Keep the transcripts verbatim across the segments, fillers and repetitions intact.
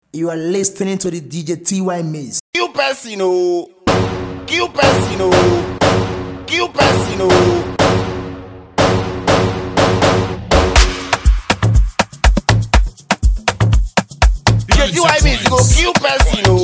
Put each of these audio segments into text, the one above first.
You are listening to the D J T Y Mix. Kill person, oh. Kill person, oh. Kill person, oh. D J T Y Mix, go kill person, oh.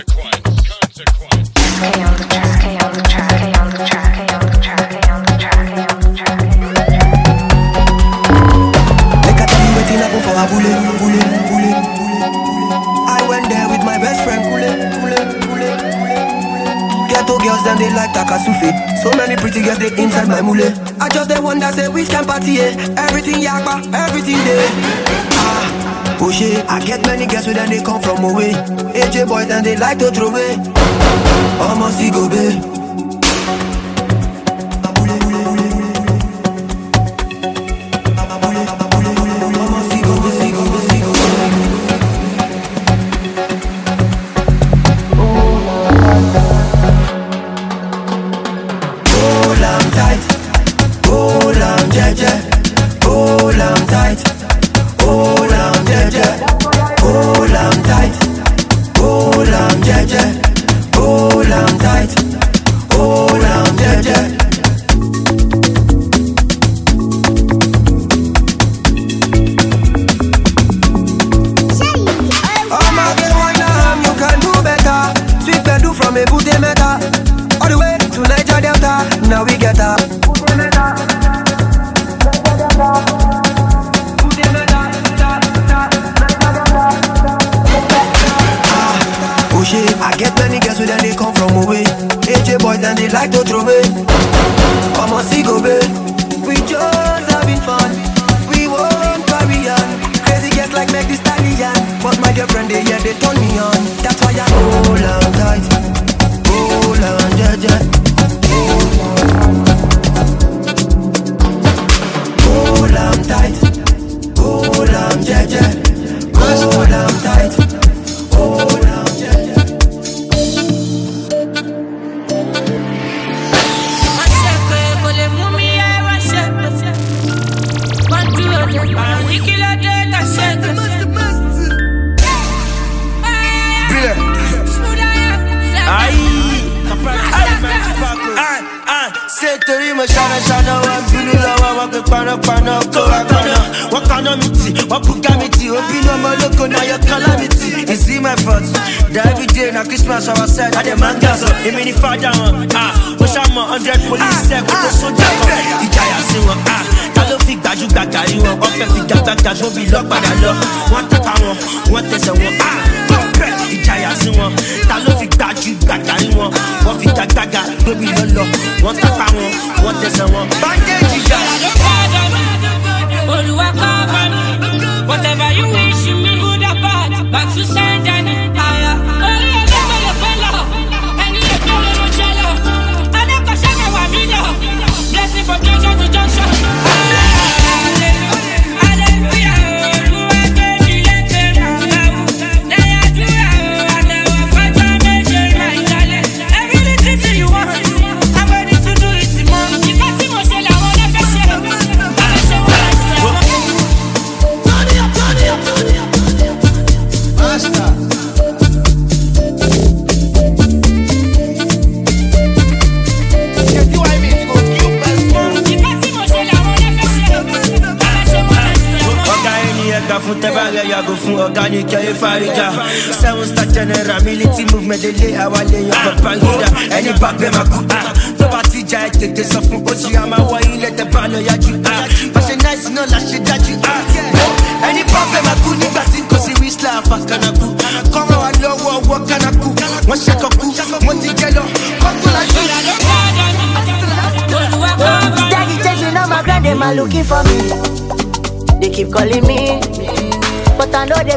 K on the track, K on the track, K on the track, K on the track, K on the track, K on the track, K on the track. Make a tell you waiting up for a bullet, bullet, bullet, bullet. I went there with my best friend, Kule, Kule, Kule, Kule. Ghetto girls, then they like Takasufi. So many pretty girls, they inside my mule. I just the one that say which can party, eh? Everything yakba, everything there. Ah, push it. I get many girls, so then they come from away. A J boys, and they like to throw away. Almost see go babe. Looking for me, they keep calling me, but I know they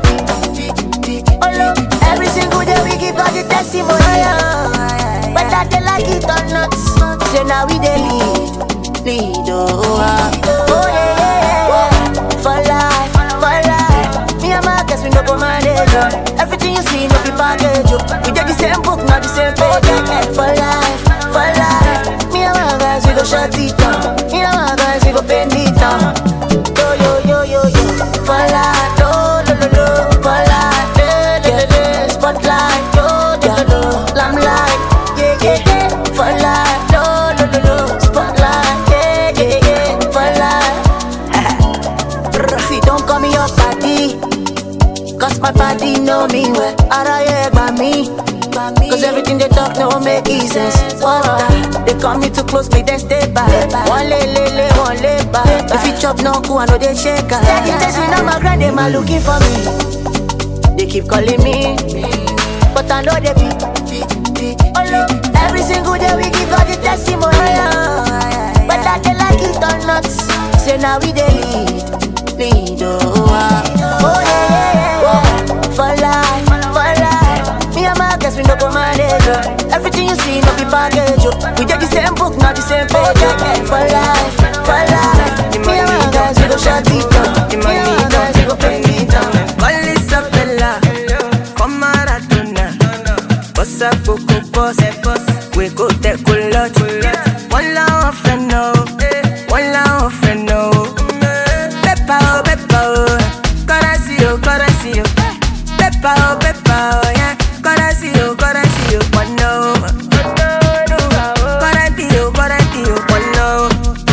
be. Oh no, every single day we give God the testimony. Whether they like it or not, say now we they lead, lead. Oh, oh yeah, yeah, yeah. For life, for life. Me and my guys we no go manage. Everything you see no be package. We get the same book, not the same page. For life, for life. Me and my guys we go shut it down. Me and my guys we go bend it down. Yo yo yo yo yo. For life, no no no no. For life, yeah yeah. My body know me well. Araye by me. Cause everything they talk no make sense. Water, they come me too close, me then stay back. One lay, lay, lay, one lay back. If you chop no cool, I know they shake. Steady test me, now my grand, they man looking for me. They keep calling me, but I know they be. Oh look, every single day we give all the testimony. But that they like it or not. Say now we they lead, lead, oh, uh. Oh yeah, yeah, yeah. For life, for life. Me and my guys, we no go manage. Everything you see, no be package. We get the same book, not the same page. For life, for life. Me and my guys, we go shut it down. Me and my guys, we go bring it down. Call Isabella, come Maradona. Boss up, Coco Boss, we go take a lot. One love friend, no. One love friend, no. Peppa, oh, Peppa, oh. Currency, oh, currency, oh. Peppa, oh, Peppa, oh, yeah. Currency, oh, currency, oh. One no. Currency, oh, currency, oh. One no.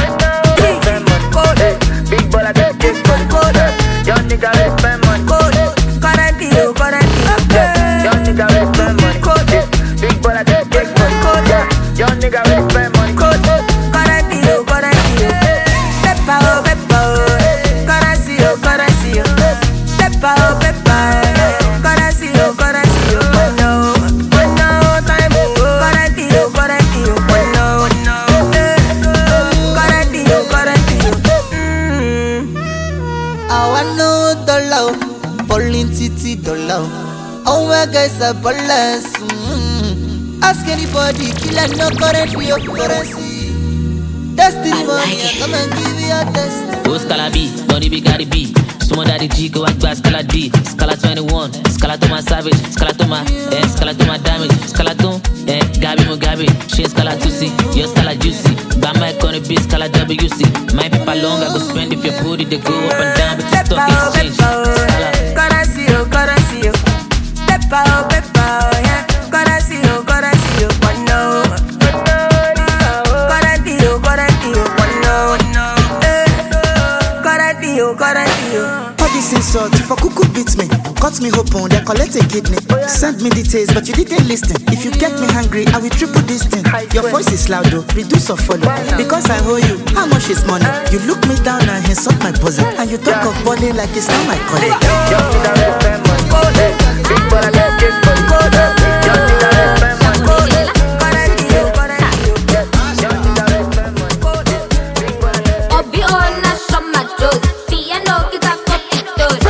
Big ball, I get this one. Young nigga, let's spend money. Currency, oh, currency, oh. Young nigga, let's spend money. Big ball, I get this one. Young nigga, let's spend money. Currency, oh, currency, oh. Peppa, oh, Peppa, oh. Currency, oh, currency, oh. Peppa, oh, Peppa, oh. Currency, oh, currency, oh. One no. One no time, oh. Currency, oh, currency, oh. One no. Currency, oh, currency, oh. Mm. I want no dollar, bowling titi dollar. Oh my guys are ballers. Mm. Ask anybody, killer no currency or currency. Destiny money, come and give you a test. Oh, Scala B, body big Cardi B. Sumo daddy G, go back to Scala D. Scala twenty-one, Scala to my savage, Scala to my, eh, Scala to my damage, Scala to, eh, Gabi Mugabe. She Scala to see, you're Scala juicy. Bama economy B, Scala W C. My people long, I go spend if your booty, they go up and down, but the stock exchange. Scala. Currency, oh, currency, oh. Peppa, oh, Peppa, oh, yeah. Currency, oh, currency, oh. One no. Currency, oh, currency, oh. One no. Currency, oh, currency, oh. All this insult, if a cuckoo beats me, cut me open, then collect a kidney. Send me details, but you didn't listen. If you get me hungry, I will triple this thing. Your voice is loud though, reduce or follow. Because I owe you, how much is money? You look me down and insult my bosom. And you talk of balling like it's not my calling. Young nigga, let's spend money. Big ball, I get this one. Young nigga, let's spend money. Currency, oh, currency, oh. Young nigga, let's spend money. Big ball, I get Obi ona shoma Joes, piano kita kopi toes.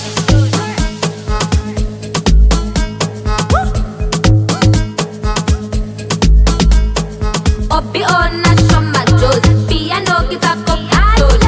Obi ona shoma Joes, piano kita kopi toes.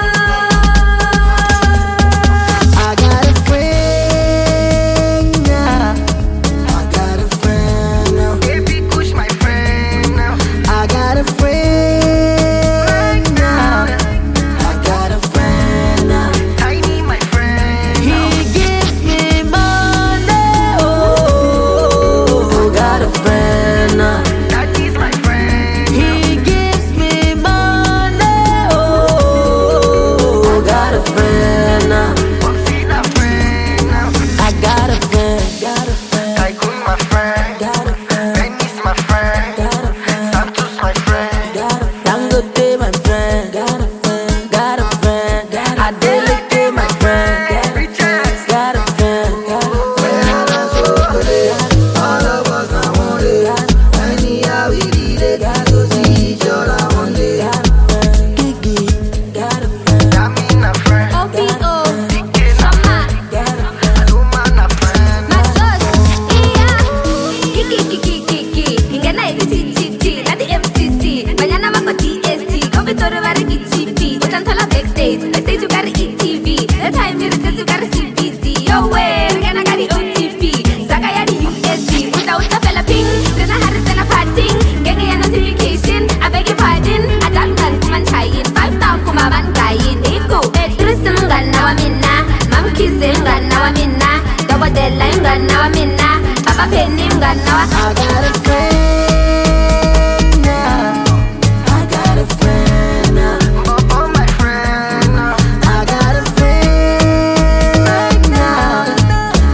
I got a friend now. I got a friend now. Baby, push my friend now. I got a friend now. I got a friend now. Tiny, my friend. He gives me money. Oh, I got a friend now. That is my friend. He gives me money. Oh, I got a friend now. Popsy, my friend now. I got a friend. Got a friend. Tycoon, my friend. Got a friend. Benny's my friend. Got a friend. Santos, my friend. Got a friend. Dangote, my friend. Got a friend. Got a friend. Adeleke, my friend. Richards. Got a friend. Got a friend. All of us now one day. Anyhow we did it. Got to see each other one day. Got a friend. Kiki. Got a friend. Dami, my friend. Obi o Dike, na shoma Got a friend. Aduma, na friend. Joes, iya. Kiki kiki kiki, ingena iti ti ti, nadi M C C, banyana mako T S T, kopi toro vari ki T V, utantala backstage, backstage you gotta E T V, the time you request you gotta C B D, yo way, ingena gari O T P, saka ya di U S B, uta uta fella ping, zena hari zena parting, genge ya notification, I beg your pardon, I don't gun kuman chayin, five down kuma ban kayin, eko, bedrism gan na wa minna, mam kissing gan na wa minna, dawa deadline gan na wa minna, papa penny gan na wa. I got a friend now. I got a friend now. Oh, my friend now. I got a friend now.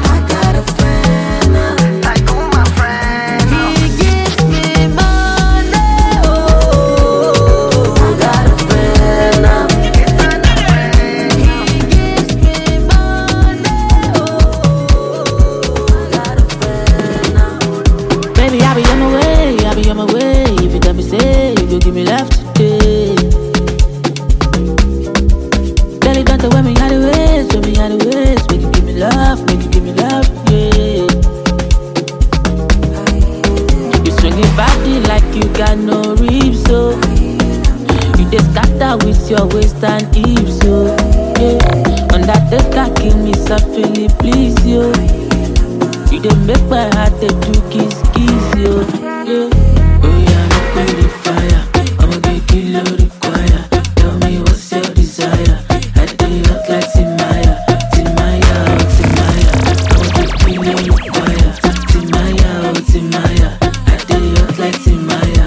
You dey make my heart dey do kiss kiss yo. Yeah. Oh yeah, make we dey fire. I'ma get kilo require. Tell me what's your desire. I dey hot like Timaya, Timaya, oh Timaya. I'ma get kilo require. Timaya, oh Timaya. I dey hot like Timaya.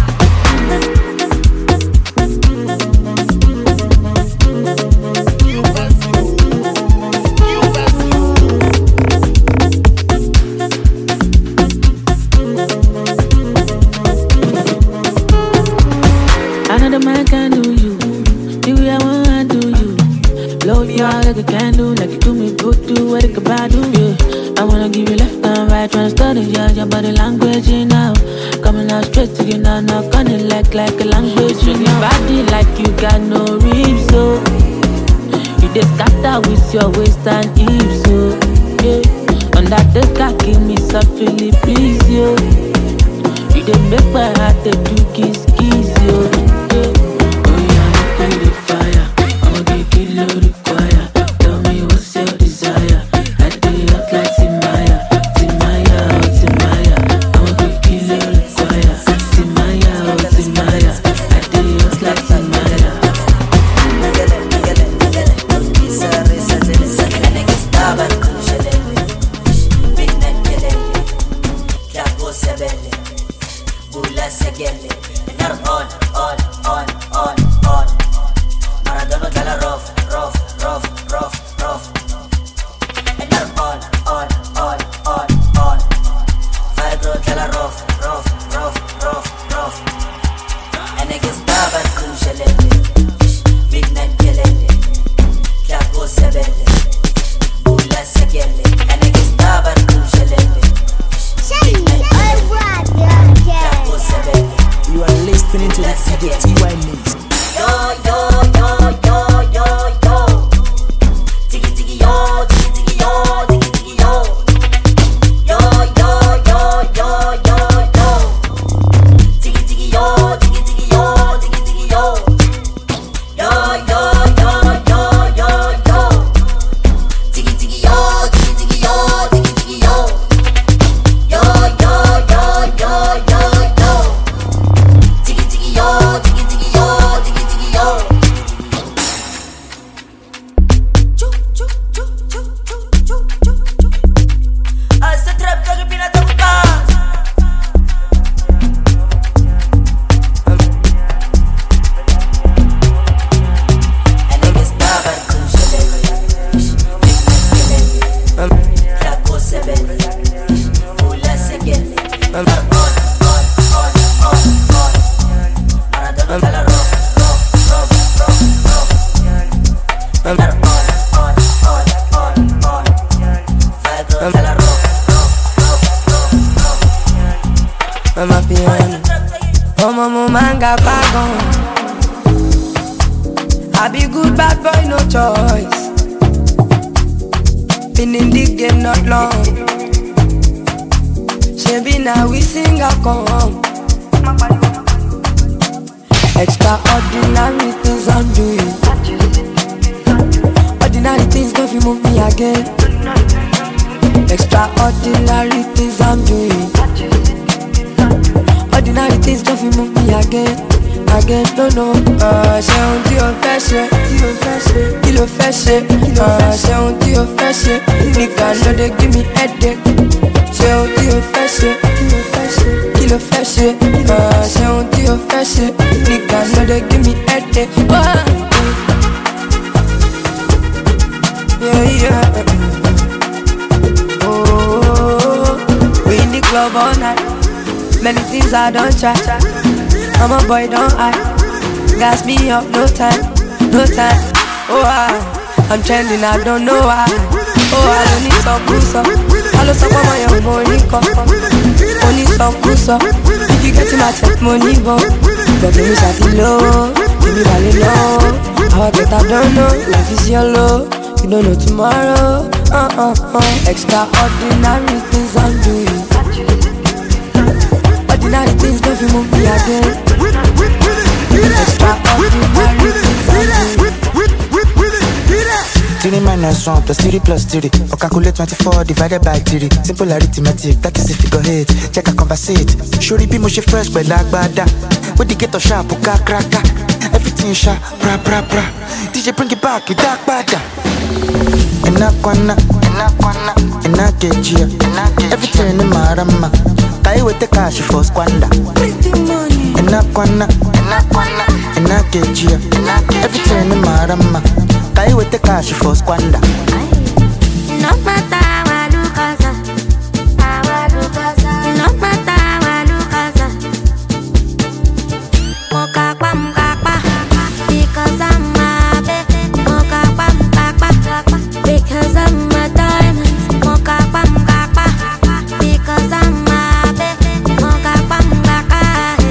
Another man can do you, the way I wanna do you. Blow you out like a candle, like you do me voodoo, what it could do, yeah. I wanna give you left and right, tryna study yeah, your body language, you know. Coming out straight to you now, knock on it like, like a language, you know. Body like you got no ribs, so you just scatter with your waist and hips, so yeah. On that desk, give me softly, please, yo. You dey make my heart dey do kiss kiss yo. Yeah. Oh yeah, make we dey fire. I'ma get kilo require. Tell me what's your desire. I dey hot like Timaya, Timaya, oh Timaya. I'ma get kilo require. Timaya, oh Timaya. I dey hot like Timaya. Bula segele, nar on, on, on, on, on. Maradona gala rough, rough, rough, rough, rough. Nar on, on, on, on, on. Fibro gala rough, rough, rough, rough, rough. And it gets baba kushelele, midnight kelele, klapo sebele. Bula segele, and it gets baba kushelele. You are listening to the D J T Y mix. Yo, yo, yo, yo, yo, yo. Tiki, tiki, yo, tiki, tiki, yo, tiki, tiki, yo. Yo, yo, yo, yo, yo, yo. Tiki, tiki, yo, tiki, tiki, yo, tiki, tiki, yo. Yo, yo, yo, yo, yo, yo. Tiki, tiki, yo, tiki, tiki, yo, tiki, tiki, yo. Yo, yo, yo, yo, yo, yo. Tiki, tiki, yo, tiki, tiki, yo, tiki, tiki, yo. Choo, choo, choo, choo, choo, choo, choo, choo. Ah, ce trap que répina ta boucase. And it gets baba kushelele. Klapo sebele. Bula segele. On, on, on, on, on. Maradona gala rough, rough, rough, rough, rough. Nar on, on, on, on, on. Fibro gala rough, rough, rough, rough, rough. I'm a piano. Oh, mama, manga bagon. I be good bad boy, no choice. Been in the game not long. Maybe now we sing a come. Extraordinary things I'm doing. Ordinary things don't feel move me again. Extraordinary things I'm doing. Ordinary things don't feel move me again. Again, no, no. Ah, ṣe ohun tí o fẹ́ ṣe, tí o fẹ́ ṣe, kí ló fẹ́ ṣe. Ah, ṣe ohun tí o fẹ́ ṣe, nìkan ló dé give me headache. Ṣe ohun tí o fẹ́ ṣe, kí ló fẹ́ ṣe, kí ló fẹ́ ṣe. Ah, ṣe ohun tí o fẹ́ ṣe, nìkan ló dé give me headache. Ah. Yeah, yeah. Oh, we in the club all night. Many things I don't try. I'm a boy, don't I? Gas me up, no time, no time. Oh, I, I'm trending, I don't know why. Oh, I don't need some booster. I love some of my own money, come. Only some booster. If you get to my check money, go. But let me shut it low, give me valid low. How I get, I don't know. Life is yellow, you don't know tomorrow. Uh uh uh. Extraordinary things I'm doing. Ordinary things don't feel move me again. Extraordinary things I'm doing. three minus one plus three plus three. Or calculate twenty-four divided by three. Simple arithmetic, that is the figure eight. Check a conversate. Sure, be mushy fresh, but like bada. With the ghetto sharp, uka kraka. Everything sharp, bra bra bra. D J bring it back, it dark bada. Enakwana, enakwana, enakejia. Everything in my rama. Kai with the cash for squander. Enakwana, enakwana, enakejia. Everything in my rama. Kai with the cash for squander. No matter what you cause, no matter what you cause. Moka kwa mkapa, because I'm a baby. Moka kwa mkapa, because I'm a diamond. Moka kwa mkapa, because I'm a baby. Moka kwa mkapa.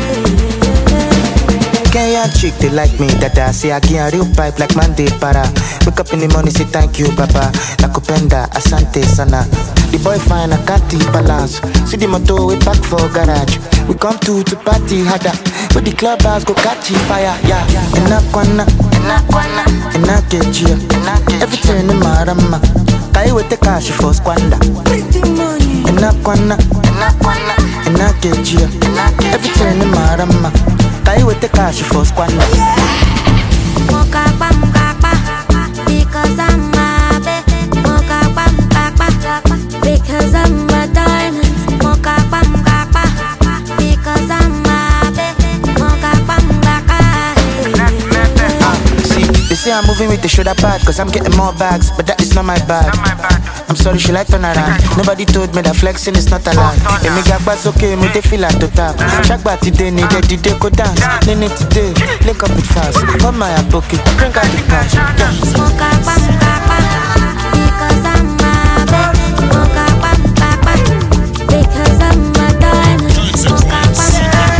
Kenyan chick, they like me, dada. Say I get a real pipe like Monday para. Wake up in the morning, say thank you, papa. Nakupenda, asante sana. The boy fine, I can't keep balance. See the motor, we back for garage. We come to to party harder. With the clubhouse, go catch fire, yeah. Enakwana, enakwana, enakejia. Everything in my rama. Kai with the cash for squander. Enakwana, enakwana, enakejia. Everything in my rama. Kai with the cash for squander. Moka kwa mkapa, because I'm a baby. Moka kwa mkapa, because I'm a diamond. Moka kwa mkapa, because I'm a baby. Moka kwa mkapa. See, they say I'm moving with the shoulder pad, cause I'm getting more bags, but that is not my bag. I'm sorry, she like turn around. Nobody told me that flexing is not allowed. If me get back, okay, me they feel like to tap. Shagba today, need a today go dance. Nene today, link up it fast. Come my pocket, drink out the cash. Moka kwa mkapa, because I'm a baby. Moka kwa mkapa, because I'm a diamond. Moka kwa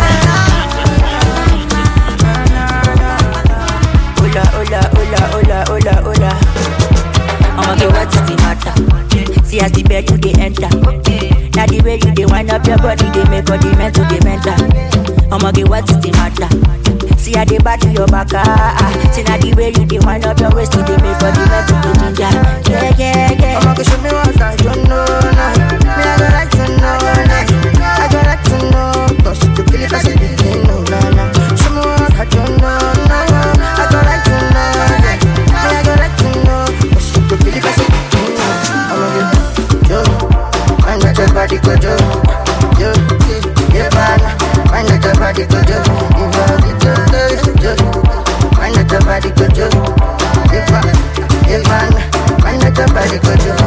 Hola, hola, hola, hola, hola, hola. I'ma get what is the matter? See as the bed you get enter. Now the way you dey wind up your body, they make all the mental get mental. I'ma get what is the matter? See how they battle your back, ah, ah. See now the way you dey wind up your waist, they make all the mental get ginger. Yeah, yeah, yeah. I'ma go show me what I don't know now. Me I go like to know now. I go like to know. Cause you kill it as a beginning, no, no, no. Show me what I don't know now. I go like to know now. Me I go like to know. Cause you kill it as a beginning. I'ma get yo. Find out your body go yo. Yo, yeah, man. Find out your body go yo. If I get yo, yo. Find out your body go yo. If I, if I, find out your body go yo.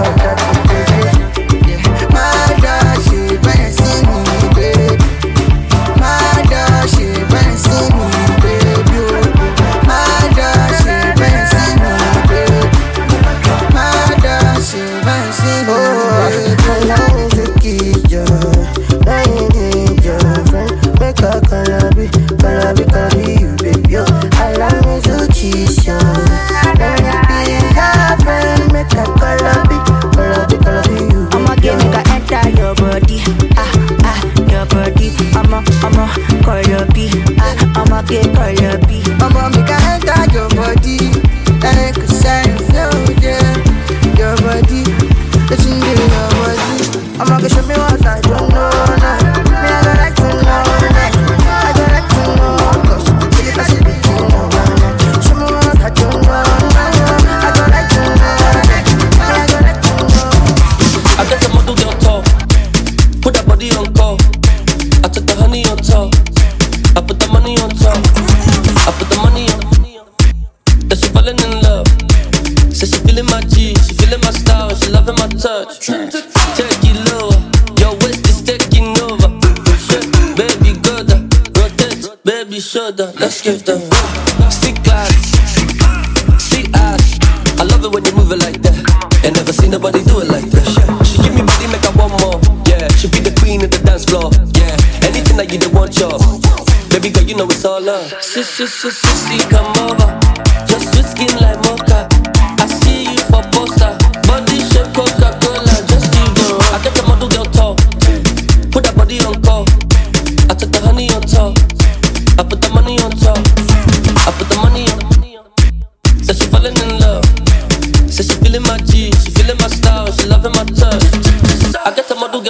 My dog, she better see me, baby. My dog, she better see me, baby. My dog, she better see me, baby. My dog, she better see me, baby. I need to kiss you, I need your friend. Make a calabi, calabi, calabi, you, baby. Allow me to kiss you. Let me be your friend. Make a calabi, calabi, calabi, you. I'ma get me to enter your body, ah ah, your body. I'ma I'ma call your B, ah I'ma get call your B. I'ma make a enter your body. Like a sign, no, yeah. Your body, listen to your body. I'ma go show me what I don't know now. Me I go like to know now. I go like to know. Cause you kill it as a beginning, no, no, no. Show me what I don't know now. I go like to know. Me I go like to know. I got the model girl talk. Put that body on call. I took the honey on top. I put the money on top. I put the money on. That she falling in love. Says she feeling my G, she feeling my style, she loving my touch. Take it lower, your waist is taking over. Baby, go down, rotate, baby, shoulder. Let's give them see class, see ass. I love it when you move it like that. Ain't never seen nobody do it like that. She give me body, make I want more. Yeah, she be the queen of the dance floor. Yeah, anything that you they want, yo. Baby girl, you know it's all love. Sis, sis, sis, sis, come over. Just sweet skin like mocha. I see you for poster. Body shape Coca-Cola. Just keep going. I get the model girl talk. Put that body on call. I took the honey on top. I put the money on top. I put the money on. Said she falling in love. Said she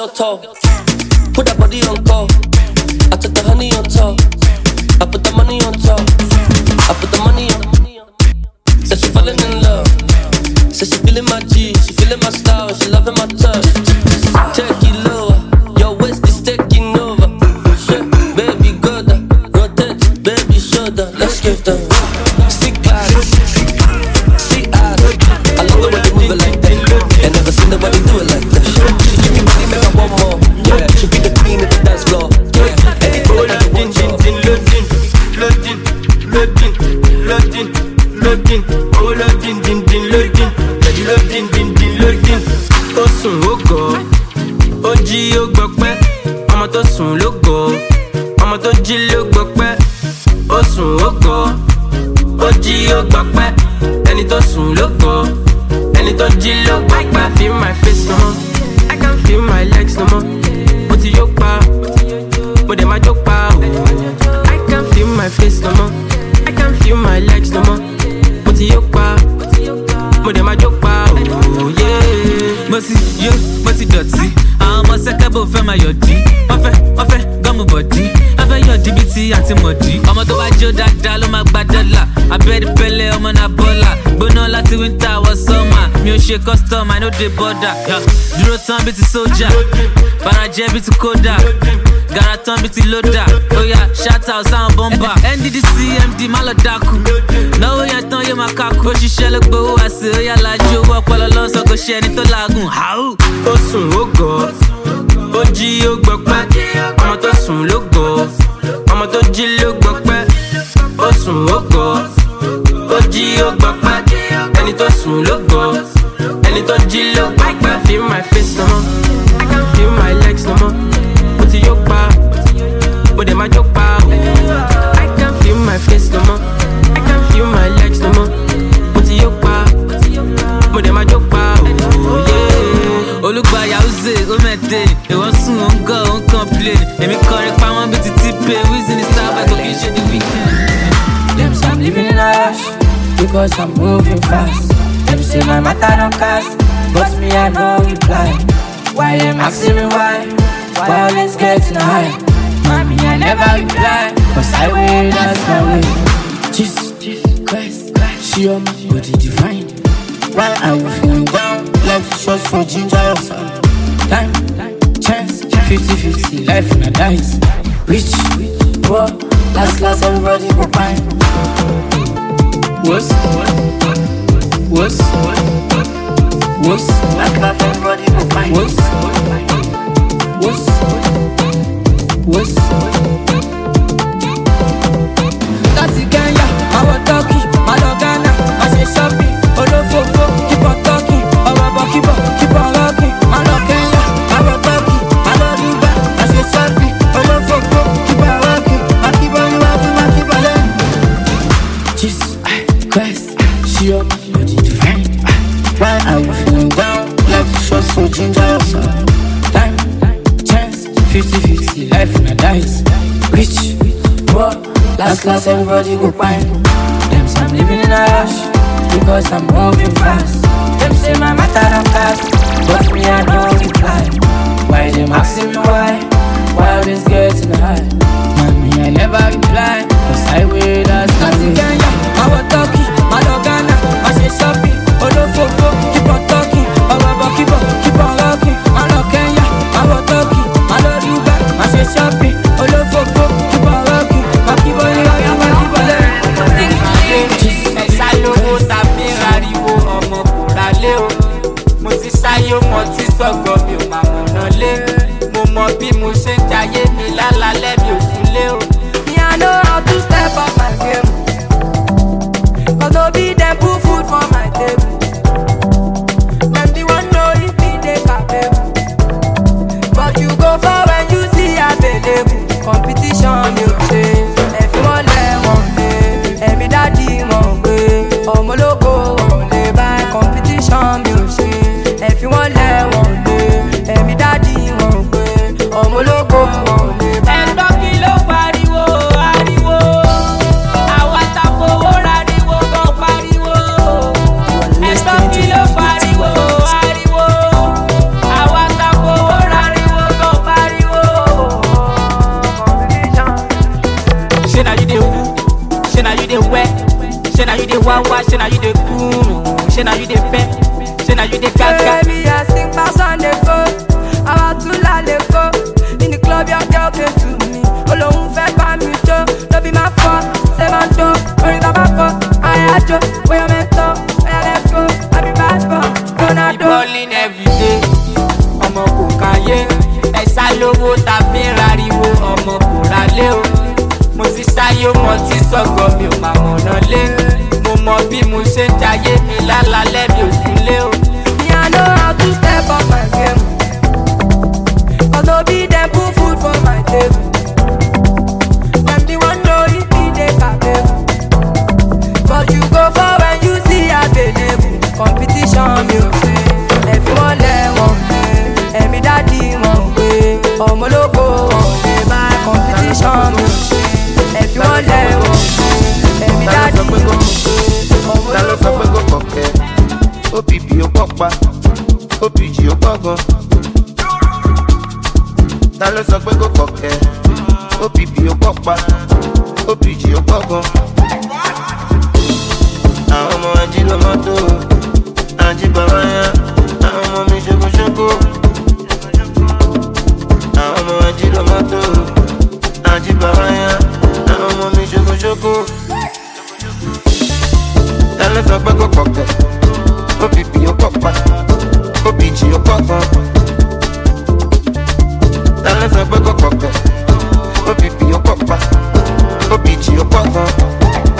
tall. Put that body on call. I took the honey on top. I put the money on top. I put the money on. Said she falling in love. Said she feeling my G. She feeling my style. She loving my touch. Take it lower. Your waist is taking over. Shit, baby, go down. Rotate, baby, shoulder. Let's give them. See class. See eyes. I love the way they move it like that. And never seen nobody do it like that. She give me money, make I want more. Yeah, she be the queen of the dance floor. Yeah, anything that I want to. Loading, loading, loading, loading, oh loading, din din loading, loading, din din loading. Ó sùn ó gọ̀, ó jí ó gbọpẹ́, ọmọ tó sùn ló gọ̀, ọmọ tó jí ló gbọpẹ́. Ó sùn ó gọ̀, ó jí ó gbọpẹ́, ẹni tó sùn ló gọ̀, ẹni tó jí ló gbọpẹ́. I can feel my face no more, I can feel my legs no more. Mo ti yó pa, mo dẹ̀ máa jó pa o. I can feel my face no more, I can feel my legs no more. Mo ti yó pa, mo dẹ̀ máa jó pa o. Yeah. Mo ti yó, mo ti dọ̀tí, àwọn ọmọ sẹ́kẹ́bù fẹ́ máa yọ̀dí. Wọ́n fẹ́, wọ́n fẹ́ gọ́mù bọ̀dí. Wọ́n fẹ́ yọ̀dí bíi ti àǹtí mọ̀dí. Ọmọ tó wá jó dáadáa ló máa gba dọ́là. Abẹ́rẹ́ pẹ́lẹ́ ọmọ náà bọ́là. Gbóná láti winter wọ summer. Mi ò ṣe custom, I no dey border. Yeah. Dúró tán bíi ti sójà, farajẹ́ bíi ti kódà. Gara tán bíi ti lódà. Oya shout out sáwọn bọ́mbà. N D D C M D má lọ dákú. Náwó yẹn tán yóò máa kákú. Ó ṣiṣẹ́ ló gbowó wá sí. Oya lajú owó ọpọlọ lọ́sọ̀ kò ṣe ẹni tó làágùn. Ó sùn ó gọ̀, ó jí ó gbọpẹ́, ọmọ tó sùn ló gọ̀, ọmọ tó jí ló gbọpẹ́. Ó sùn ó gọ̀, ó jí ó gbọpẹ́, ẹni tó sùn ló gọ̀, ẹni tó jí ló gbọpẹ́. I can feel my face no more, I can feel my legs no more. Mo ti yó pa, mo dẹ̀ máa jó pa o. I can feel my face no more, I can feel my legs no more. Mo ti yó pa, mo dẹ̀ máa jó pa o. Yeah. Olùgbà Yahoo ó mẹ́tẹ̀, ìwọ́n sùn ó ń gọ̀ ó ń complain. Èmi kọrin pa wọ́n bíi ti T-Pain, Wizzy ní Starbucks kò kí n ṣe the weekend. Them say I'm living in a rush because I'm moving fast. Them say my matter don't cast, but me I no reply. Why them asking me why? Why always getting high? Mommy I never reply, cause I way that's my way. Jesus Christ, she on my body divine. Why are we feeling down? Life shots for ginger or something. Time, chance, fifty fifty, life in a dice. Rich, poor, last last everybody go fine. What's, what's, what's, last last everybody go fine. What's, what's, what's. That's the Kenya, I want Turkey, I love Ghana, I say shopping, Olofofo, keep on talking, Oraba, keep on, keep on rocking, I love Kenya, I want Turkey, I love Dubai, I say shopping, Olofofo, keep on rocking, I keep on rocking, I keep on learning. Jesus Christ, she on my body divine. Why are we feeling down? Life shots so ginger or something. Time, chance, fifty fifty, life in a dice. Rich, poor, last class everybody go fine. Them say I'm living in a rush because I'm moving fast. Them say my matter don't cast, but me I no reply. Why them asking me why? Why always getting high? Mommy I never reply, cause I way that's my way. Kenya, I want Turkey, I love Ghana, I say shopping, Olofofo, keep on talking, Oraba, keep on, keep on rocking. I love Kenya, I want Turkey, I love Dubai, I say shopping, Olofofo, keep on rocking, I keep on rocking, I keep on learning. Ẹ̀sà lówó tàbí ariwo ọmọ kò rálé o. Mo ti ṣáyé mo ti sọ̀gbọ́n mi ò máa mọ̀ you the wawa, say now you the cool, say now you the pet, say now you the gaga. Baby, I sing pass on the go. I want to la le go. In the club, your girl came to me. Alone, fed by me, Joe. Don't be my fault, say my door. When you got my fault, I had you. Where you meant to, where let's go. I be bad for, gonna do. Balling every day, ọmọ kò káyé. Ẹ̀sà lówó ta fi ń rariwo, ọmọ kò ralé o. Mo ti ṣáyé mo ti sọ̀gọ̀ mi ò máa mọ̀nà lé. Mo mọ bí mo ṣe ń jayé mi lálálẹ́ mi ò sílé o. Me, I know how to step up my game. Cause no be them put food for my table. Them the one know if me they capable. But you go for when you see available. Competition me ò ṣe. Everyone let one play. Every daddy one way. Ọmọ lóko one day by competition me ò ṣe. Everyone let one play. Every daddy one way. Ọmọ lóko one day. O P P o pọpa, O P G o gbọ̀ngàn. Ta ló sọ pé kò kọ̀kẹ́? O P P o pọpa, O P G o gbọ̀ngàn. Àwọn ọmọ ají ló mọ́tò, ají bàbá yá. Àwọn ọmọ mi ṣokoṣoko. Àwọn ọmọ ají ló mọ́tò, ají bàbá yá. Àwọn ọmọ mi ṣokoṣoko. Ta ló sọ pé kò kọ̀kẹ́? O P P o pọpa, O P G o gbọ̀ngàn. Ta ló sọ pé kò kọ̀kẹ́? O P P o pọpa, O P G o gbọ̀ngàn.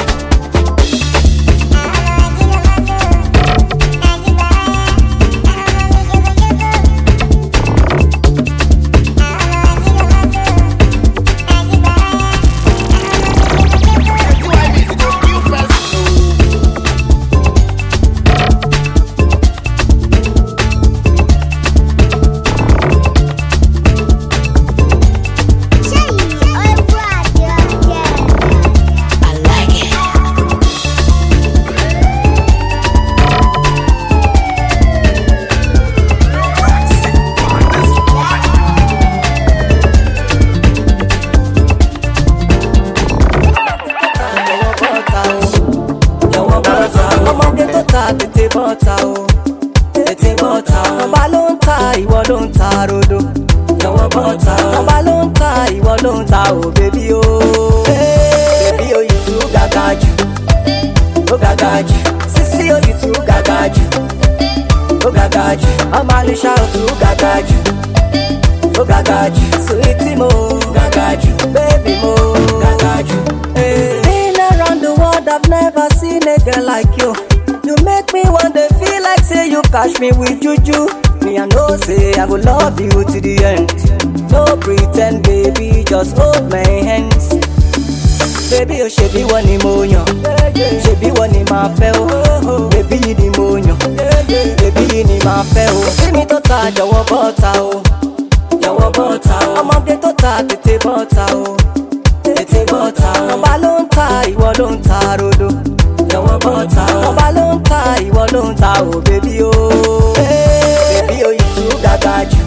Tètè bọ́ta o, tètè bọ́ta o. Ọba ló ń ta, ìwọ ló ń ta rodo. Jọ̀wọ́ bọ́ta o. Ọba ló ń ta, ìwọ ló ń ta o, bébí o. Bébí o yìí tún gàgà jù, ó gàgà jù. Sísí o yìí tún gàgà jù, ó gàgà jù. Ọmọ àlùṣà ò tún gàgà jù, ó gàgà jù. Sweetie mo gàgà jù, baby mo gàgà jù. Been around the world, I've never seen a girl like you. You make me one day feel like say you catch me with juju. Me I know say I will love you to the end. No pretend baby, just hold my hands. Baby, oh ṣebí wọ́n ni mo yàn, ṣebí wọ́n ni màá fẹ́ o. Baby yìí ni mo yàn, baby yìí ni màá fẹ́ o. Sí mi tó ta jọ̀wọ́ bọ́ta o, jọ̀wọ́ bọ́ta o. Ọmọdé tó ta tètè bọ́ta o, tètè bọ́ta o. Ọba ló ń ta, ìwọ ló ń ta rodo. Jọ̀wọ́ bọ́ta o. Ọba ló ń ta, ìwọ ló ń ta o, bébí o. Bébí o yìí tún gàgà jù,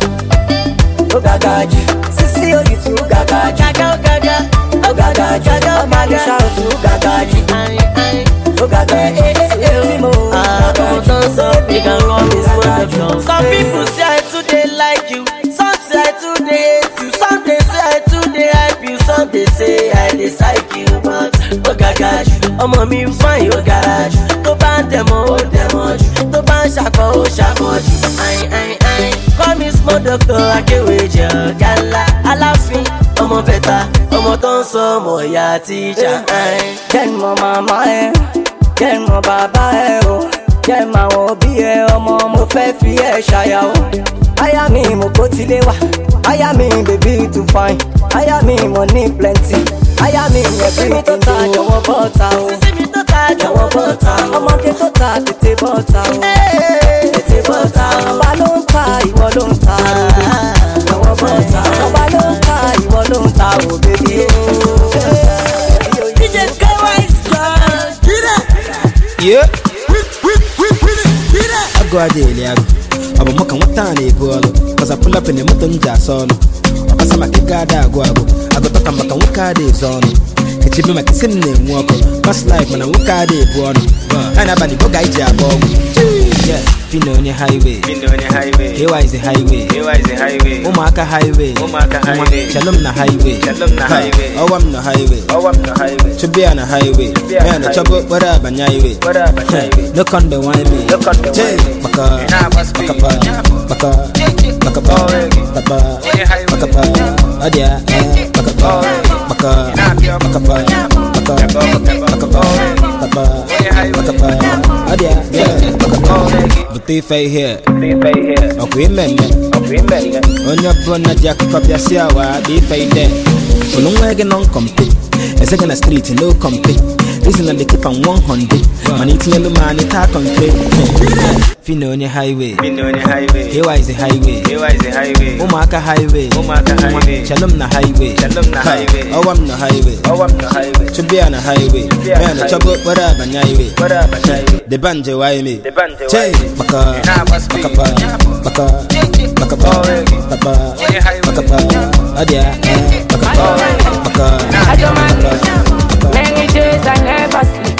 ó gàgà jù. Sísí o yìí tún gàgà jù, gàgà ó gàgà, ó gàgà jù. Ọmọ àlùṣà ò tún gàgà jù, ó gàgà jù. Ètí mo gàgà jù, bébí o gàgà jù. Some people say I too dey like you, some say I too dey hate you, some dey say I too dey hype you, some dey say I dey psych you, but ó gàgà jù. Ọmọ mi fine ó gàrà jù, tó bá ń dẹ̀mọ́ ó dẹ̀mọ́ jù, tó bá ń ṣàkọ́ ó ṣàkọ́ jù. Ayin ayin ayin, call me small doctor Akéwèjì ọ̀gá ńlá. Aláàfin ọmọ bẹ̀ta, ọmọ tó ń sọ ọmọ ìyá tíjà. Jẹ́ n mọ màmá ẹ, jẹ́ n mọ bàbá ẹ o, jẹ́ n mọ àwọn òbí ẹ, ọmọ mo fẹ́ fi ẹ ṣàyà o. Aya mi mo kó tilé wá, aya mi baby too fine, aya mi money plenty, aya mi yẹn sí mi tó ta jọ̀wọ́ bọ́ta o, jọ̀wọ́ bọ́ta o. Ọmọdé tó ta tètè bọ́ta o, tètè bọ́ta o. Ọba ló ń ta, ìwọ ló ń ta rodo. Jọ̀wọ́ bọ́ta o. Ọba ló ń ta, ìwọ ló ń ta o, bébí o. D J K-Wise girl, get it. Yeah. I go a daily, I go. I'm a mocha, what time they go? Cause I pull up in the mountain, just solo. I pass my kid, I go, I go. I go talk about what car is on. Kechibi matisine mwako. Cause life man, I work hard day, boy. And I bani boga ija bogu. Yeah, Fino on your highway. Fino on your highway. Here is the highway. Here is the highway. Umaka highway. Umaka highway. Shalom na highway. Shalom na highway. Oh, I'm na highway. Oh, I'm na highway. To be on a highway. Man, the trouble, what up, and highway. What up, and highway. Look on the wine me. Look on the wine me. Baka, baka, baka, baka, baka, baka, adia, baka, baka, baka, baka, baka, adia, yeah, baka. But they fay here. Okay, men, on your brother, Jack, copy a siawa, they fay there. For no wagon on compete. A second a street, no compete. Listen and they keep on one hundred. Man, it's yellow man, it's a country. Fino on your highway. Fino on your highway. Here is the highway. Here is the highway. Umaka highway. Umaka highway. Shalom na highway. Shalom na highway. Oh, I'm na highway. Oh, I'm na highway. To be on a highway. Man, the trouble, what up, and highway. What up, and highway. The banjo, why me? The banjo, why me? Baka, baka, baka, baka, baka, baka, adia, baka, baka, baka. Many days I never sleep.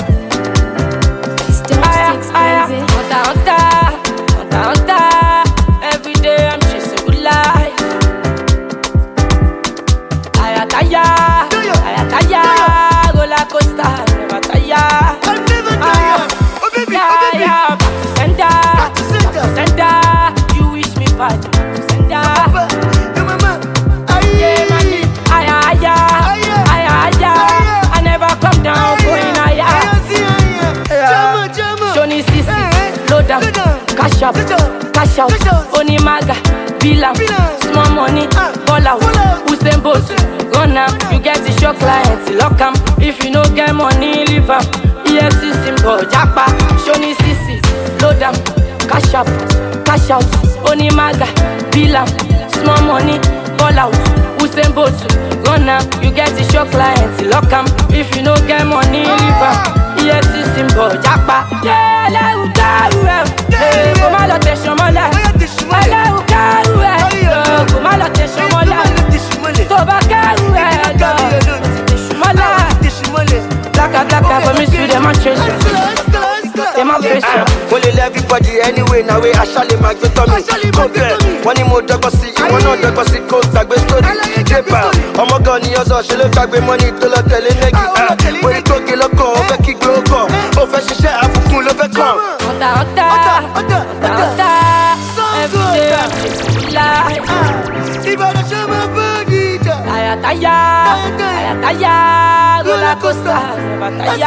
Aya, aya, hunter, hunter, hunter, hunter. Every day I'm chasing good life. Aya, taya, aya, taya, roller coaster, never tire. Aya, aya, back to center, back to center. You wish me bad, back to center. Yeah, man, aya, aya, aya, aya. I never come down, going higher. Johnny Sisi, load up, cash up, cash out. Onimaga, Bilam, small money, ball out. Usain Bolt, run am. You get the show clients, lock am. If you no get money, leave am. E F C symbol, Japa, Johnny Sisi, load up, cash up, cash out. Onimaga, Bilam, small money, ball out. Usain Bolt, run am. You get the show clients, lock am. If you no get money, leave am. E F C symbol, Japa. Yeah, let you go, eh. Go my location, my life. Let you go, eh. Go my location, my life. To back, eh. My life. Blacka, blacka, for me, see them and chase them and face them. Only everybody anyway, now we actually make the tummy. Compare. One more dog see you, one other dog see cold tag with story. Japan. Oh my god, you also she look like money to the telling. When you talk, you look over, kick go go. Oh, fashion share, I'm cool over come. Hunter, hunter, hunter. Every day I'm chasing life. Aya, taya, aya, taya. Roller coaster, never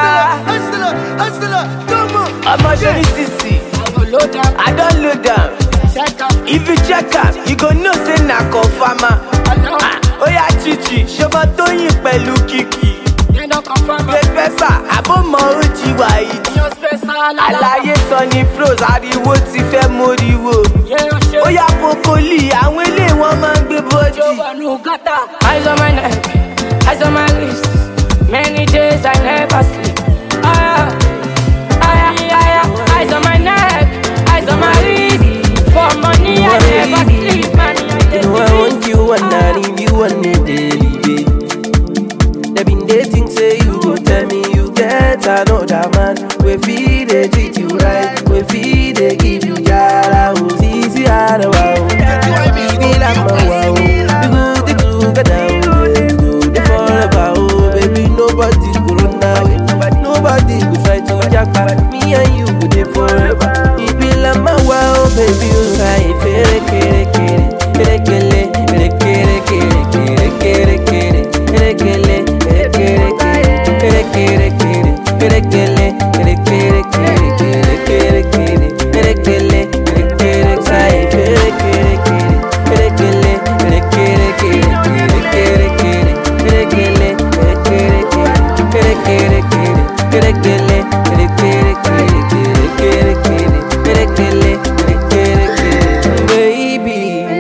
tire. I'm a Johnny Sisi. I don't load down. If you check out, you gon' know say na confirma. Oh yeah, chichi, ṣọmọ tó yìn pẹ̀lú kìkì. Pẹ́pẹ́sà, àbọ̀mọ̀ ojì wà ìdí. Àlàyé sọ ní pros, ariwo ti fẹ́ móríwó. Ó yá pokoli, àwọn ilé wọn máa ń gbé bọ́dì. Eyes on my neck, eyes on my wrist. Many days I never sleep. Aya, aya, aya. Eyes on my neck, eyes on my wrist. For money I never sleep, man. You know I want you and I need you on a daily basis. They been dating, say you go tell me you get another man. We feed they treat you right, we feed they give you jara. Who's easy out of wow? You feel like my wow. You go the together, you go the forever. Oh baby, nobody go run away, nobody go try to jackpot. Me and you go there forever. You be like my wow, baby. You say kere kere kere. Rekele, rekele, kere, kere, kere, kere, rekele, rekele, kere, kere, kere, rekele, rekele, kere, kere, kere, kere, rekele, rekele, sai, kere, kere, kere, rekele, rekele, kere, kere, kere, rekele, rekele, kere, kere, kere, rekele, rekele, kere, kere, kere, rekele, rekele, kere, baby.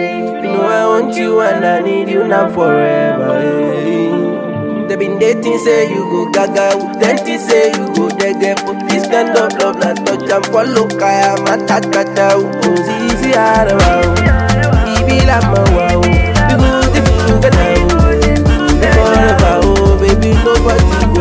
You and I need you now forever. Hey. They been dating, say you go gaga. Then they say you go dege. But this kind of love, not touch and follow. Kaya matakata. Who's easy out of wow. He be like my wow. You go the together. Forever, oh baby, nobody.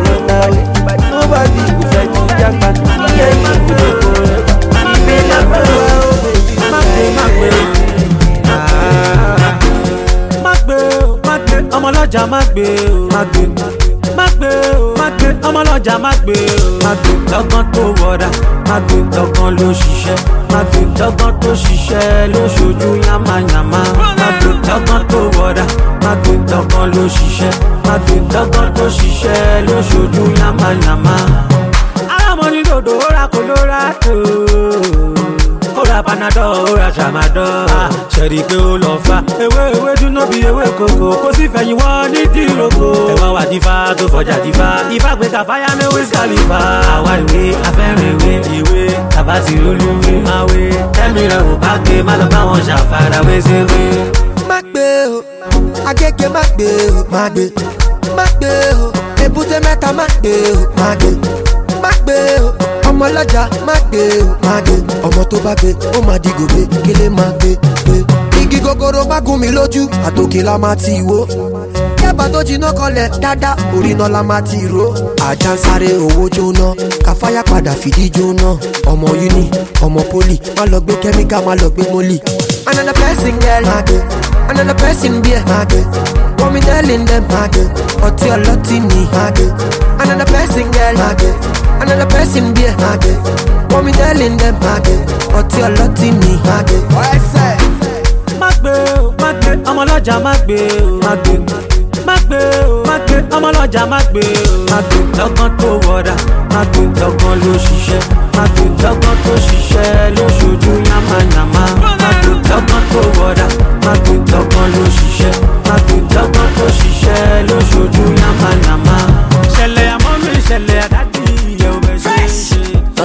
ọlọ́jà má gbé o má gbé má gbé o má gbé ọmọ ọlọ́jà má gbé o má gbé lọ́gán tó wọ̀dà má gbé lọ́gán ló ṣiṣẹ́ má gbé lọ́gán tó ṣiṣẹ́ ló ṣojú yamayama má gbé lọ́gán tó wọ̀dà má gbé lọ́gán ló ṣiṣẹ́ má gbé lọ́gán tó ṣiṣẹ́ ló ṣojú yamayama. alámọ̀ ní dòdò ó ra kò ló ra tó ó ra panadol ó ra tramadol ṣẹ̀rí pé ó lọ fa ewé ewé dúná bí ewé kòkó kó sì fẹ̀yìn wọ́n ní dìrókò ẹ̀wọ̀n wà dífá tó fọjà dífá ifá gbé kàfáyà ní Wiz Khalifa àwa ìwé afẹ́rẹ́ ìwé ìwé tàbátì olúwe máwé tẹ́mi rẹ̀ ò bá gbé má lọ bá wọn ṣàfarawé ṣeré. má gbé o agége má gbé o má gbé má gbé o èbúté mẹ́ta má gbé o má gbé má gbé o ọmọ ọlọ́jà má gbé o má gbé ọmọ tó bá gbé ó má di gòbé kílé má gbé gbé igi gogoro bá gún mi lójú àtòkè la má ti wó yàbá tó jiná kọlẹ̀ dáadáa orí náà la má ti ró ajá ń sáré owó jóná káfáyà padà fìdí jóná ọmọ uni ọmọ poli má lọ gbé kẹ́míkà má lọ gbé mólì. another person girl má gbé another person beer má gbé wọ́n mi telling them má gbé ọtí ọlọ́tí ni má gbé another person girl má gbé another person beer má gbé wọ́n mi telling them má gbé ọtí ọlọ́tí ni má gbé. má gbé o má gbé ọmọ ọlọ́jà má gbé o má gbé má gbé o má gbé ọmọ ọlọ́jà má gbé o má gbé lọ́gán tó wọ̀dà má gbé lọ́gán ló ṣiṣẹ́ má gbé lọ́gán tó ṣiṣẹ́ ló ṣojú yamayama má gbé lọ́gán tó wọ̀dà má gbé lọ́gán ló ṣiṣẹ́ má gbé lọ́gán tó ṣiṣẹ́ ló ṣojú yamayama. ṣẹlẹ̀ àmọ́ mi ṣẹlẹ̀ àdájú ìyẹ̀ ò bẹ̀ ṣe é ṣe.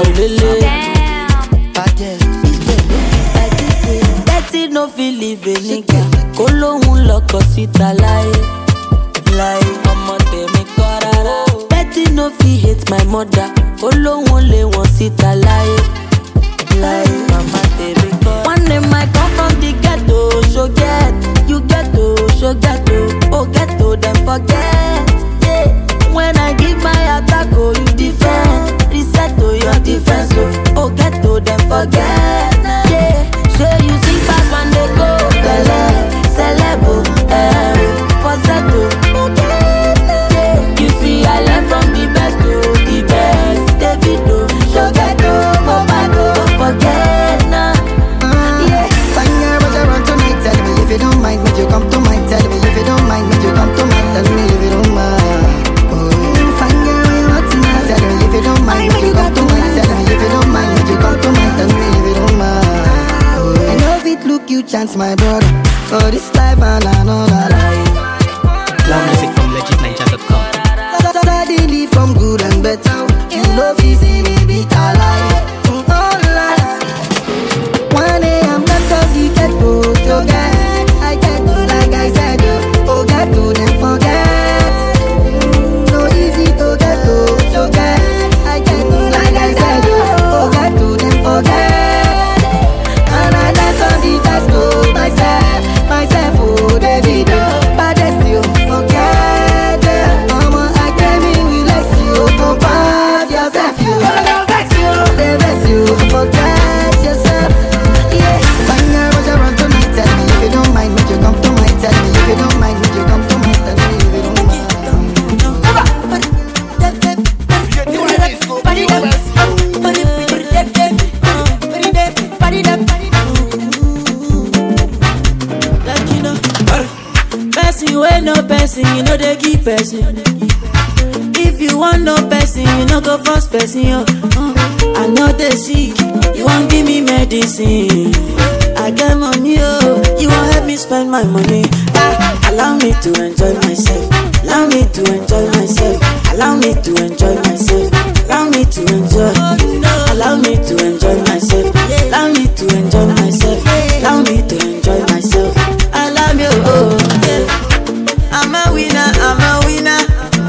Betty no fit live a nigga kó lóhun lọkọ̀ síta láyé láyé ọmọ tèmi kọ́ rárá. Betty no fit hate my mother kó lóhun lé wọn síta láyé láyé mama tèmi kọ́. One day I come from the ghetto, so get you ghetto, so ghetto, oh ghetto then forget. Yeah. When I give my attack, oh you defend, reset to your defense, oh, oh ghetto then forget. Yeah. Say you see fast when they go, bele, celebo, eh, poseto. You see I learn from the best to the best. Davido, Shogato, Bobado, don't forget now. Yeah, fine girl, but I run tonight. Tell me if you don't mind, would you come to mine? Tell me if you don't mind, would you come to mine? Tell me if you don't mind. Oh, fine girl, you want tonight? Tell me if you don't mind, would you come to mine? Tell me if you don't mind, would you come to mine? Tell me if you don't mind. I know if it look you chance my brother for this life and another life. More music from legit ninja dot com. Suddenly from good and better, you know if you see me beat a lie, oh lie. One day I'm not of the ghetto, to get, I get to like I said, oh get to them forget. No easy to get to, to get, I get to like I said, oh get to them forget. And I dance on the dance floor myself, myself, oh Davido, but I still forget. Mama, I came in with like you, don't pass yourself, you, they vex you, forget yourself. Yeah, fine girl, but you run tonight. Tell me if you don't mind, would you come to mine? Tell me if you don't mind, would you come to mine? Tell me if you don't mind. Person wey no person, you know they give person. If you want no person, you know go first person. Oh. Uh, I know they sick, you won't give me medicine. I get money, oh, you won't help me spend my money. Ah, allow me to enjoy myself. Allow me to enjoy myself. Allow me to enjoy myself. Allow me to enjoy. Allow me to enjoy myself. Allow me to enjoy myself. Allow me to enjoy myself. Allow me, oh, yeah. I'm a winner, I'm a winner.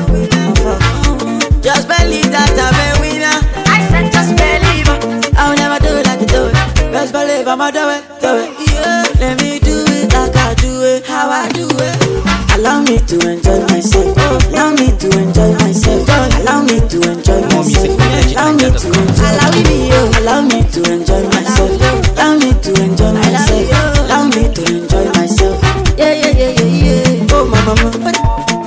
Just believe that I'm a winner. I said just believe. I'll never do it like you do it. Just believe I'ma do it, do it. Yeah. Let me do it like I do it, how I do it. Allow me to enjoy myself. Allow me to enjoy myself. Allow me to enjoy myself. Allow me to enjoy. Allow me, allow me to enjoy myself. Allow me to enjoy myself. Allow me to enjoy myself. Yeah, yeah, yeah, yeah, yeah. Oh, my mama.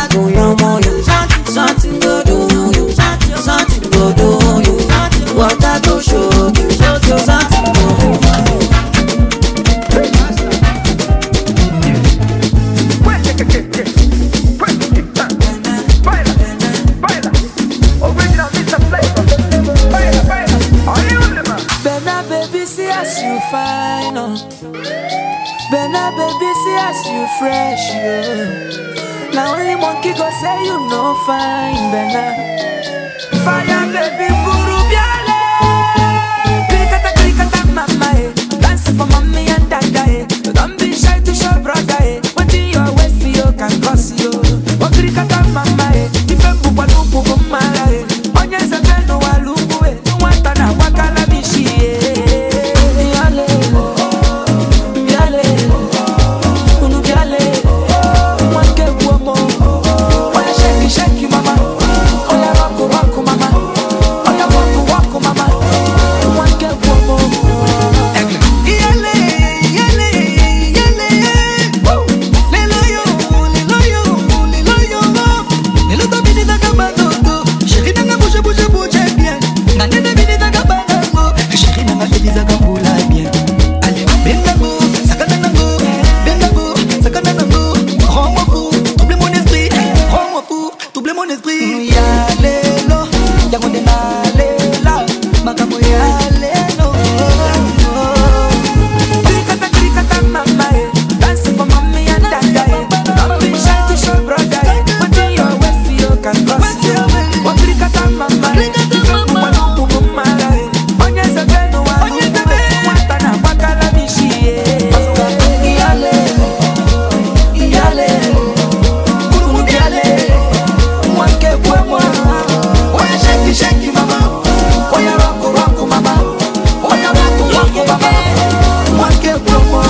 go young more you. Something go do you, something go do you. Water go show you, something go do you. Bena baby, see as you fine, oh. Bena baby, see as you fresh, yeah. Now only monkey go say you no fine, Bena. Fire baby, buru biale. Krikata krikata mama, eh. Dance for mommy and dada, eh. Don't be shy to show brother, eh. What in your waist you can cause you. What krikata mama, eh. If I'm buba lupu kumara, eh. Onye zebe no walupu, eh. Nwata na wakala bishi, eh. Biale, biale, unu biale. Mwanke buomo. Oya shake shake mama. Oya rock rock mama. Oya walk walk mama. Mwanke buomo. Biale, biale, biale. Woo. Lelo yo, lelo yo, lelo yo. Lelo to bini na kabadogo. Chérie nanga bouge bouge bouge bien. Nane na bini na kabadogo. Chérie nanga ebiza kambula bien. Allez, bendago, sakana nango. Bendago, sakana nango. Rends-moi fou, double mon esprit. Rends-moi fou, double mon esprit. Ya lelo, ya konde malela. Makambo ya lelo. Krikata krikata mama, eh. Dance for mommy and dada, eh. Don't be shy to show brother, eh. What in your waist you can cross you. What krikata mama, eh. If you want to go mara, eh. Onye zebe no wa lupu, eh. Nwata na wakala bishi, eh. Iyale, iyale, unu biale. Mwanke buemo. Oya shake shake mama. Oya rock rock mama. Oya walk walk mama. Mwanke buemo.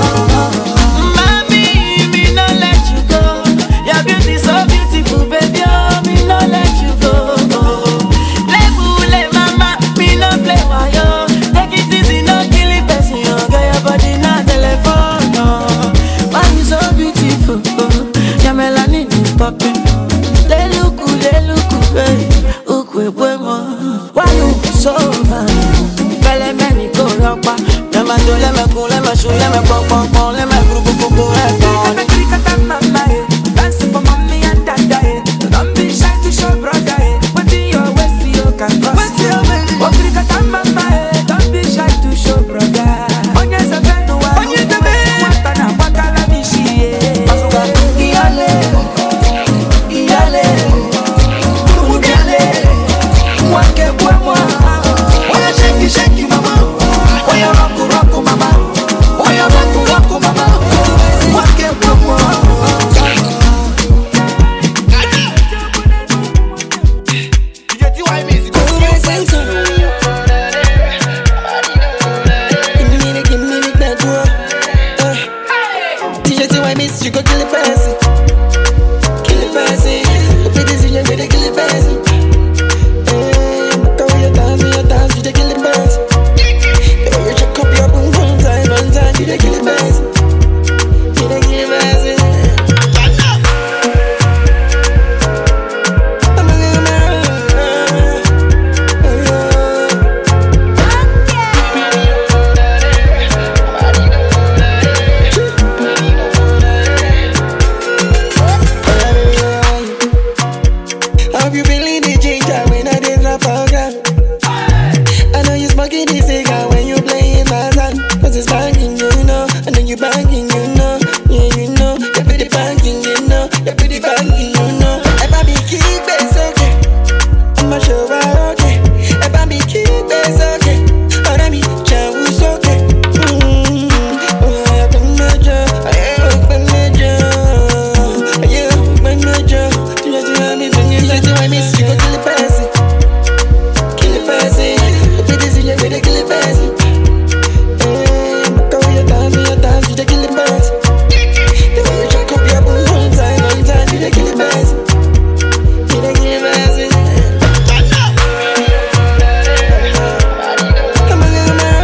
Mami, me no let you go. Your beauty so beautiful, baby. Oh, me no let you go. Le boule mama, me no play wayo. Take it easy, no kill it, person. Oh, girl, your body na telephone. Oh, why you so beautiful? Oh, your melanin is popping. Le luku, le luku, hey, ukwe buemo. Why you so fine? Bele meni ko ropa. Le ma do, le ma ku, le ma shu, le ma pom pom pom, le ma gru gru gru gru, hey, krikata krikata mama, eh. Dance for mommy and dada, eh. Don't be shy to show brother, eh. What in your waist you can cross you. What krikata mama, eh. Don't be shy to show brother. Onye zebe no wa lupu, eh. Nwata na wakala bishi, eh. Iyale, iyale, unu biale. Mwanke buemo. Oya shake shake mama. Oya rock rock mama. Oya rock rock mama. Mwanke buemo. Give me the bad boy. D J T Y miss, you go kill the person. Kill the person. Play this in your way, they kill the person. Eh, but how you dance, you dance, you dey kill the person. The way you check up your boom boom time, one time, you dey kill the person. You dey kill the person. I hope you feeling the ginger when I did rap program. I know you smoking the cigar when you playing my song. Cause it's banging, you know. I know you banging, you know. Yeah, you know. You're pretty banging, you know. You're pretty banging, you know. If I be keep it's okay. I'ma show her okay. If I be keep it's okay. But I be chow okay. Mm-hmm. Oh, I have been major. I have been major. I have been major. You just want me to you just want me to go kill the person. Kill the person. If it is in your way, they kill the person. Eh, but how you dance, you dance, you just kill the person. The way you check up your boom one time, one time, you just kill the person. You just kill the person. Come on, come on.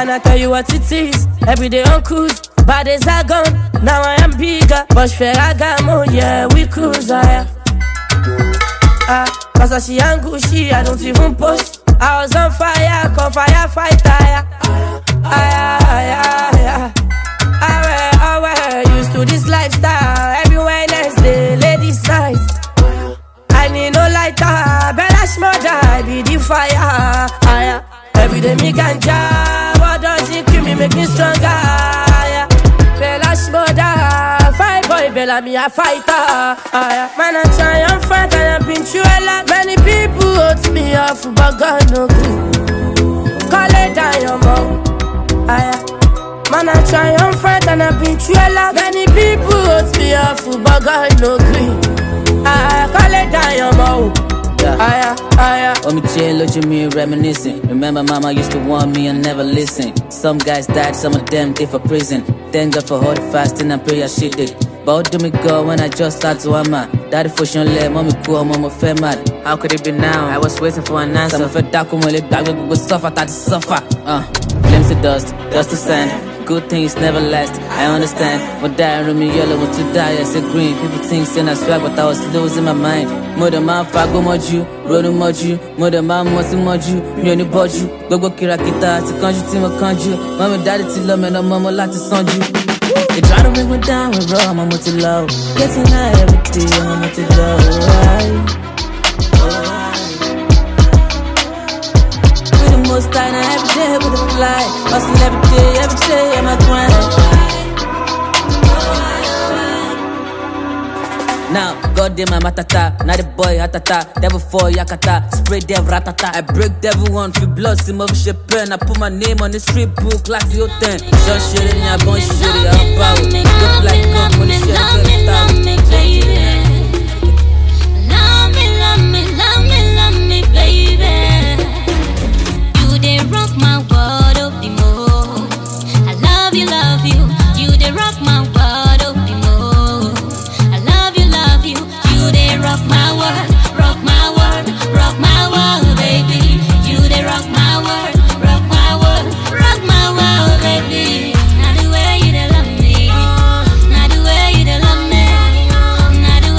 I tell you what it is. Every day on cruise, bad days are gone. Now I am bigger, but Ferragamo, yeah, we cruise, ah, ah. Cause I see Angushi, I don't even post. I was on fire, call firefighter, yeah. Ah, yeah, yeah, yeah. I wear, used to this lifestyle. Every Wednesday, ladies' night. I need no lighter, better smother, I be the fire, ah, yeah. Every day me ganja, what does it kill me, make me stronger, yeah. Bella smother, fight boy, Bella me a fighter, ah, yeah. Man I try and fight and I've been through a lot. Many people hurt me off, but God no good. Call it down your mouth, ah, yeah. Man I try and fight and I've been through a lot. Many people hurt me off, but God no good. I call it down your mouth. Yeah. Aya, aya. Oh, me chill, look at me reminiscing. Remember, mama used to warn me and never listen. Some guys died, some of them did for prison. Thank God for all the fasting and prayer she did. But how do me go when I just start to hammer? Daddy for sure let mommy cool, mama fed mad. How could it be now? I was waiting for an answer. I'm fed dark when we back, we go suffer, I to suffer. Uh, flames to dust, dust to sand. Good things never last, I understand. When die, I me yellow, want to die, I say green. People think saying I swag, but I was losing my mind. Mother man, fago moju, rodo moju. Mother man, mosi moju, me only boju. Gogo kirakita, to conjure, team of conjure. Mommy, daddy, to love me, no mama, like to send you. They try to bring me down with raw, I'm to low. Getting high every day, I'm to low. With the most time, every day with the fly. Hustle every day, every day, I'm a grind. Now, God damn my matata, not a boy hatata, devil for yakata, spray dev ratata. I break devil one for blood, sim of shit pen. I put my name on the street book like the old ten. Just shit in your bone, shit in your power. Look like God when the shit get down. Love me, love me, love me, love me, baby. You they rock my world up the most. I love you, love you. You they rock my world up the most. I love you, love you. You they rock my world, rock my world, rock my world, baby. You they rock my world, rock my world, rock my world, baby. Not the way you they love me, not the way you they love me, not the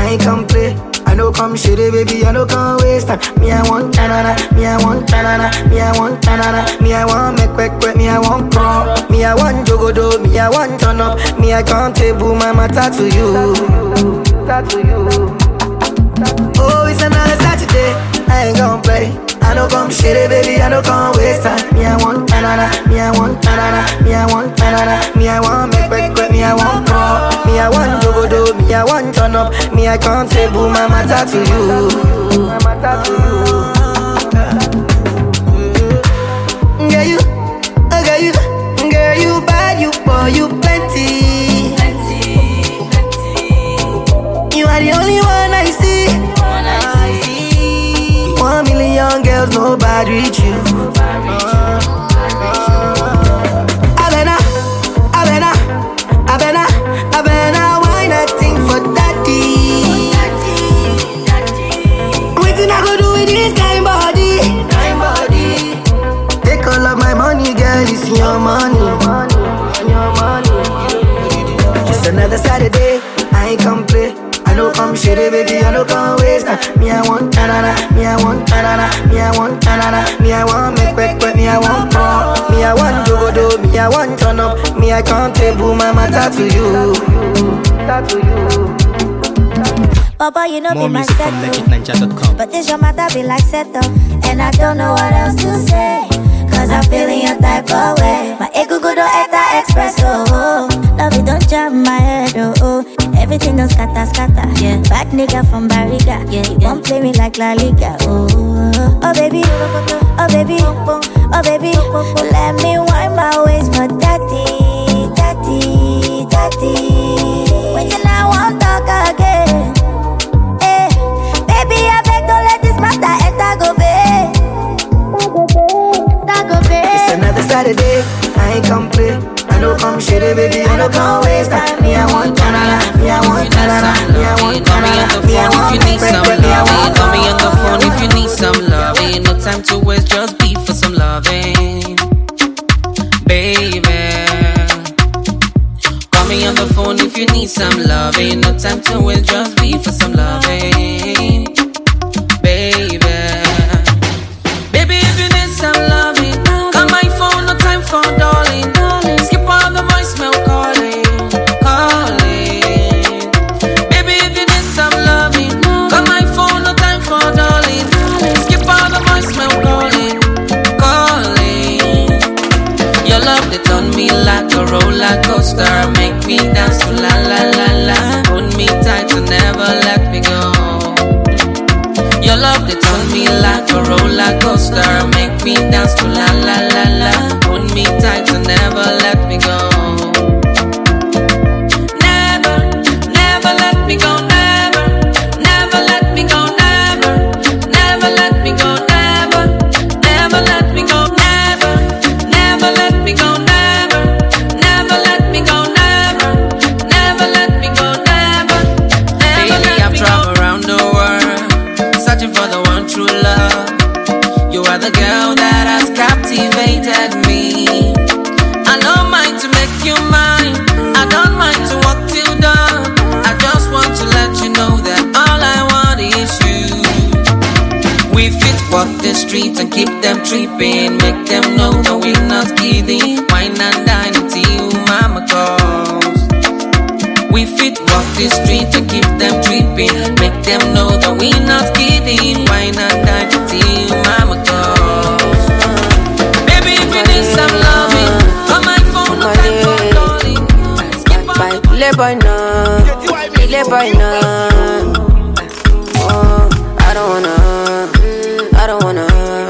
I ain't come play. I know come shitty, baby, I know come waste time. Me, I want tanana, me, I want tanana, me, I want tanana, me, I want make quick quick, me, I want crawl, me, I want jogodo, me, I want turn up, me, I can't table my matter to you. To you. Oh, it's another Saturday, I ain't gon' play. I know come shitty, baby, I know come waste time. Me, I want tanana, me, I want tanana, me, I want tanana, me, I want make quick quick, me, I want crawl, me, I want jogodo, me, I want turn up, me, I can't table my matter to you. My matter to you. Girl, you, oh girl, you, girl, you bad, you poor, you plenty. You are the only one I see. One million girls, nobody reach you. Abena, Abena, Abena, Abena, why nothing for daddy? Waiting I go do with this kind body. Kind body. Take all of my money, girl, it's your money. Just another Saturday, I ain't come play. I know come shitty, baby, I know come waste time. Me, I want tanana, me, I want tanana, me, I want tanana, me, I want make quick quick, me, I want crawl, me, I want jogodo, me, I want turn up, me, I can't table my matter to you. To you. Papa, you know More be my music from set legit ninja dot com. but this your matter be like set up, and I don't know what else to say. Cause I'm feeling your type of way. My ego go to enter express, oh, oh. Love it don't jam my head, oh, oh. Everything don't scatter, scatter, yeah. Bad nigga from Barriga, yeah. You won't play me like La Liga, oh. Oh baby, oh baby, oh baby, let me wind my waist for daddy, daddy, daddy. Wait till I won't talk again. Eh, baby, I beg don't let this matter enter go, babe. It's another Saturday, I ain't come play. I know come shitty, baby, I know come waste time. Me, I want tanana, me, I want tanana, me, I want tanana, me, I want if you need some love, call me on the phone if you need some love. Ain't no time to waste, just be for some loving, baby. Call me on the phone if you need some love. Ain't no time to waste, just be for some loving, baby. Baby, if you need some loving, call my phone, no time for darling. Skip all the voicemail calling, calling. Baby, if you need some loving, call my phone, no time for darling. Skip all the voicemail calling, calling. Your love, they turn me like a roller coaster, make me dance to la la la la. Hold me tight and never let me go. Your love, they turn me like a roller coaster, make me dance to la la la la. Hold me tight and never let me go. Never, never let me go, never, never let me go, never, never let me go, never, never let me go, never, never let me go, never, never let me go, never, never let me go, never, never. Baby, I've traveled around the world, searching for the one true love. You are the girl that has captivated me. I don't mind to make you mine, I don't mind to walk till dawn. I just want to let you know that all I want is you. We fit walk the streets and keep them tripping, make them know that we're not kidding. Wine and dine until mama calls. We fit walk the streets and keep them tripping, make them know that we're not kidding. Wine and dine until mama calls. Baby, if you need some loving, on my phone, no time for calling. Skip on the Ile boy no, ile boy no. Oh, I don't wanna, I don't wanna.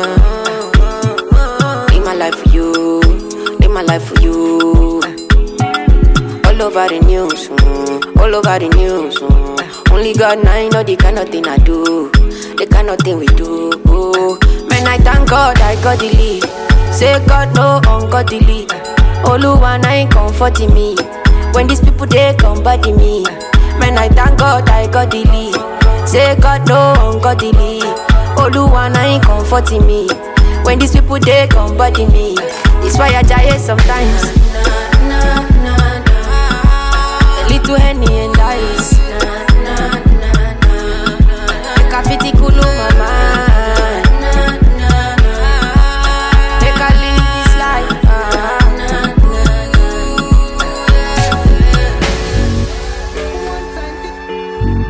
Live my life for you, live my life for you. All over the news, mm, all over the news. Mm. Only God and I know the kind of thing I do, the kind of thing we do. Oh, man, I thank God I got the lead. Say God no ungodly. Oluwa na ain't comforting me. When these people they come body me. Man, I thank God I got the lead. Say God no ungodly. Oluwa na ain't comforting me. When these people they come body me. It's why I die sometimes. A little Henny and ice.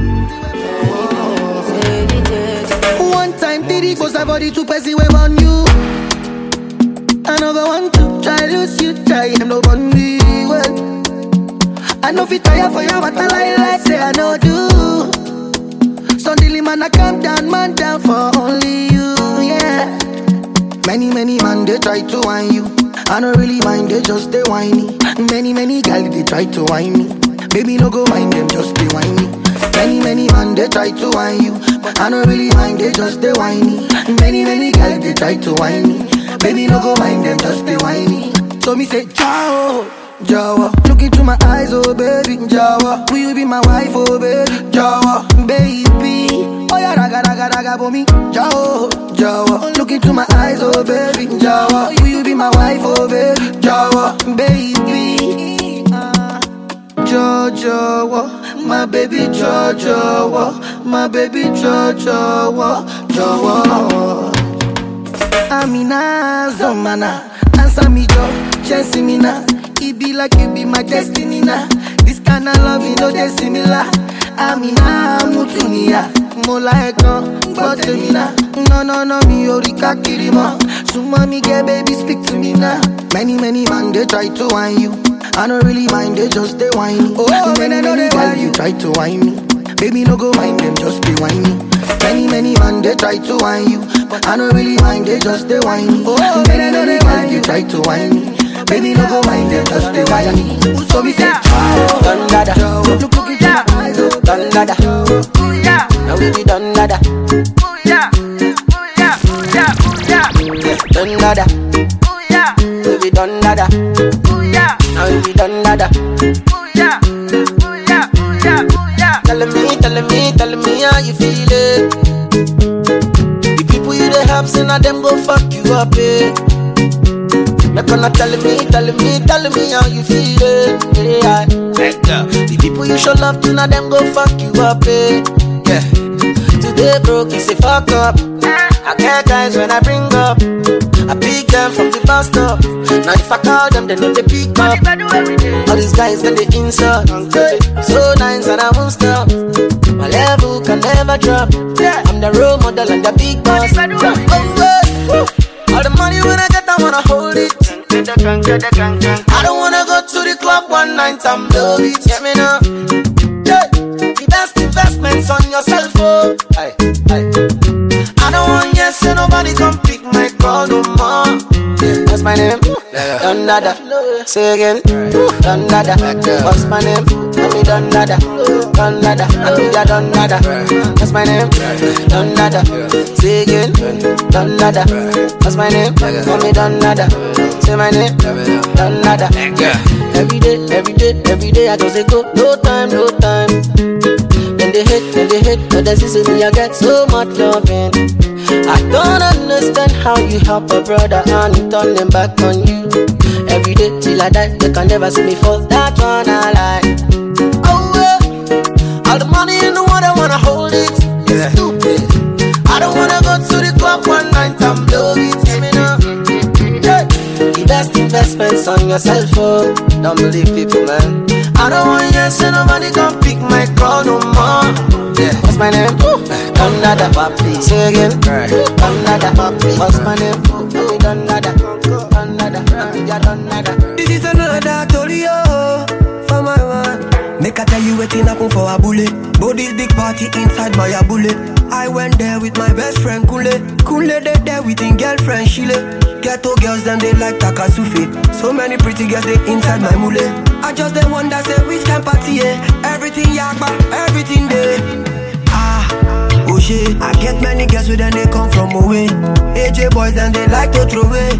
One time, Diddy goes a body to Pessy wave on you. Another one to try lose you, try him no bunny well. I know fi tire for you, but I lie like say I know do. Suddenly man I calm down, man down for only you, yeah. Many many man they try to whine you. I don't really mind, they just they whiny. Many many gal they try to whine me. Baby no go mind them, just they whiny. Many many man they try to whine you. I don't really mind, they just they whiny. Many many gal they try to whine me. Baby no go mind them, just they whiny. So me say ciao, Jawa. Look into my eyes, oh baby, Jawa. Will you be my wife, oh baby, Jawa, baby. Oh yeah, raga raga raga for me, Jawa, Jawa. Look into my eyes, oh baby, Jawa. Will you be my wife, oh baby, Jawa, baby. Jawa, my baby, Jawa, my baby, Jawa, Jawa. Amina, Zomana, answer me, Joe, chance me now. It be like you be my destiny now. This kind of love, you know, they similar. Amina, Mutunia, Mola Ekon, Botemina. No, no, no, me, Orika Kirima. So, mommy, get baby, speak to me now. Many, many man, they try to whine you. I don't really mind, they just they whine. Oh, many, many girl, you try to whine me. Baby, no go mind them, just be whiny. Many, many man, they try to whine you. But I don't really mind, they just they whiny. Oh, many, many girl, you try to whine me. Baby, no go mind them, just they whiny. So we say, done dada. Look, look into my eyes, oh, done dada. Now we be done dada. Done dada. We be done dada. Now we be done dada. Telling me, telling me, telling me how you feel it. The people you dey help, say now them go fuck you up, eh. Make gonna telling me, telling me, telling me how you feel it, yeah. The people you show love to, now them go fuck you up, eh. Yeah. Today broke, it's a fuck up. I get guys when I bring up. I pick them from the bus stop. Now if I call them, they know they pick up. All these guys when they insult. So nice and I won't stop. My level can never drop. I'm the role model and the big boss. Oh, all the money when I get, I wanna hold it. I don't wanna go to the club one night and blow it. Get me now. Yeah. The best investments on yourself, oh. Aye, aye. I don't want yes, so nobody come pick my call no more. What's my name? Don Dada. Say again. Don Dada. What's my name? Call me Don Dada. Don Dada. I think you're Don Dada. What's my name? Don Dada. Say again. Don Dada. What's my name? Call me Don Dada. Say my name. Don Dada. Every day, every day, every day I just say go. No time, no time. Then they hate, then they hate, but that's just me, I get so much loving. I don't understand how you help a brother and you turn them back on you. Every day till I die, they can never see me fall. That one I like. Oh well, all the money in the world, I wanna hold it. It's stupid. I don't wanna go to the club one night and blow it. Give me now. Yeah. The best investments on yourself, oh. Don't believe people, man. I don't want yes, and nobody can pick my call no more. Yeah. What's my name? Don Dada, papi. Say again. Don Dada, papi. What's my name? Don Dada. Don Dada. Yeah, Don Dada. This is another story, oh, for my man. Make I tell you waiting happen for a bullet. But this big party inside my bullet. I went there with my best friend Kule. Kule they there with his girlfriend Shile. Ghetto girls them they like Takasufi. So many pretty girls they inside my mule. I just the one that say which can party, eh? Everything yakba, everything there. Ah, oh shit. I get many girls with them they come from away. A J boys and they like to throw away.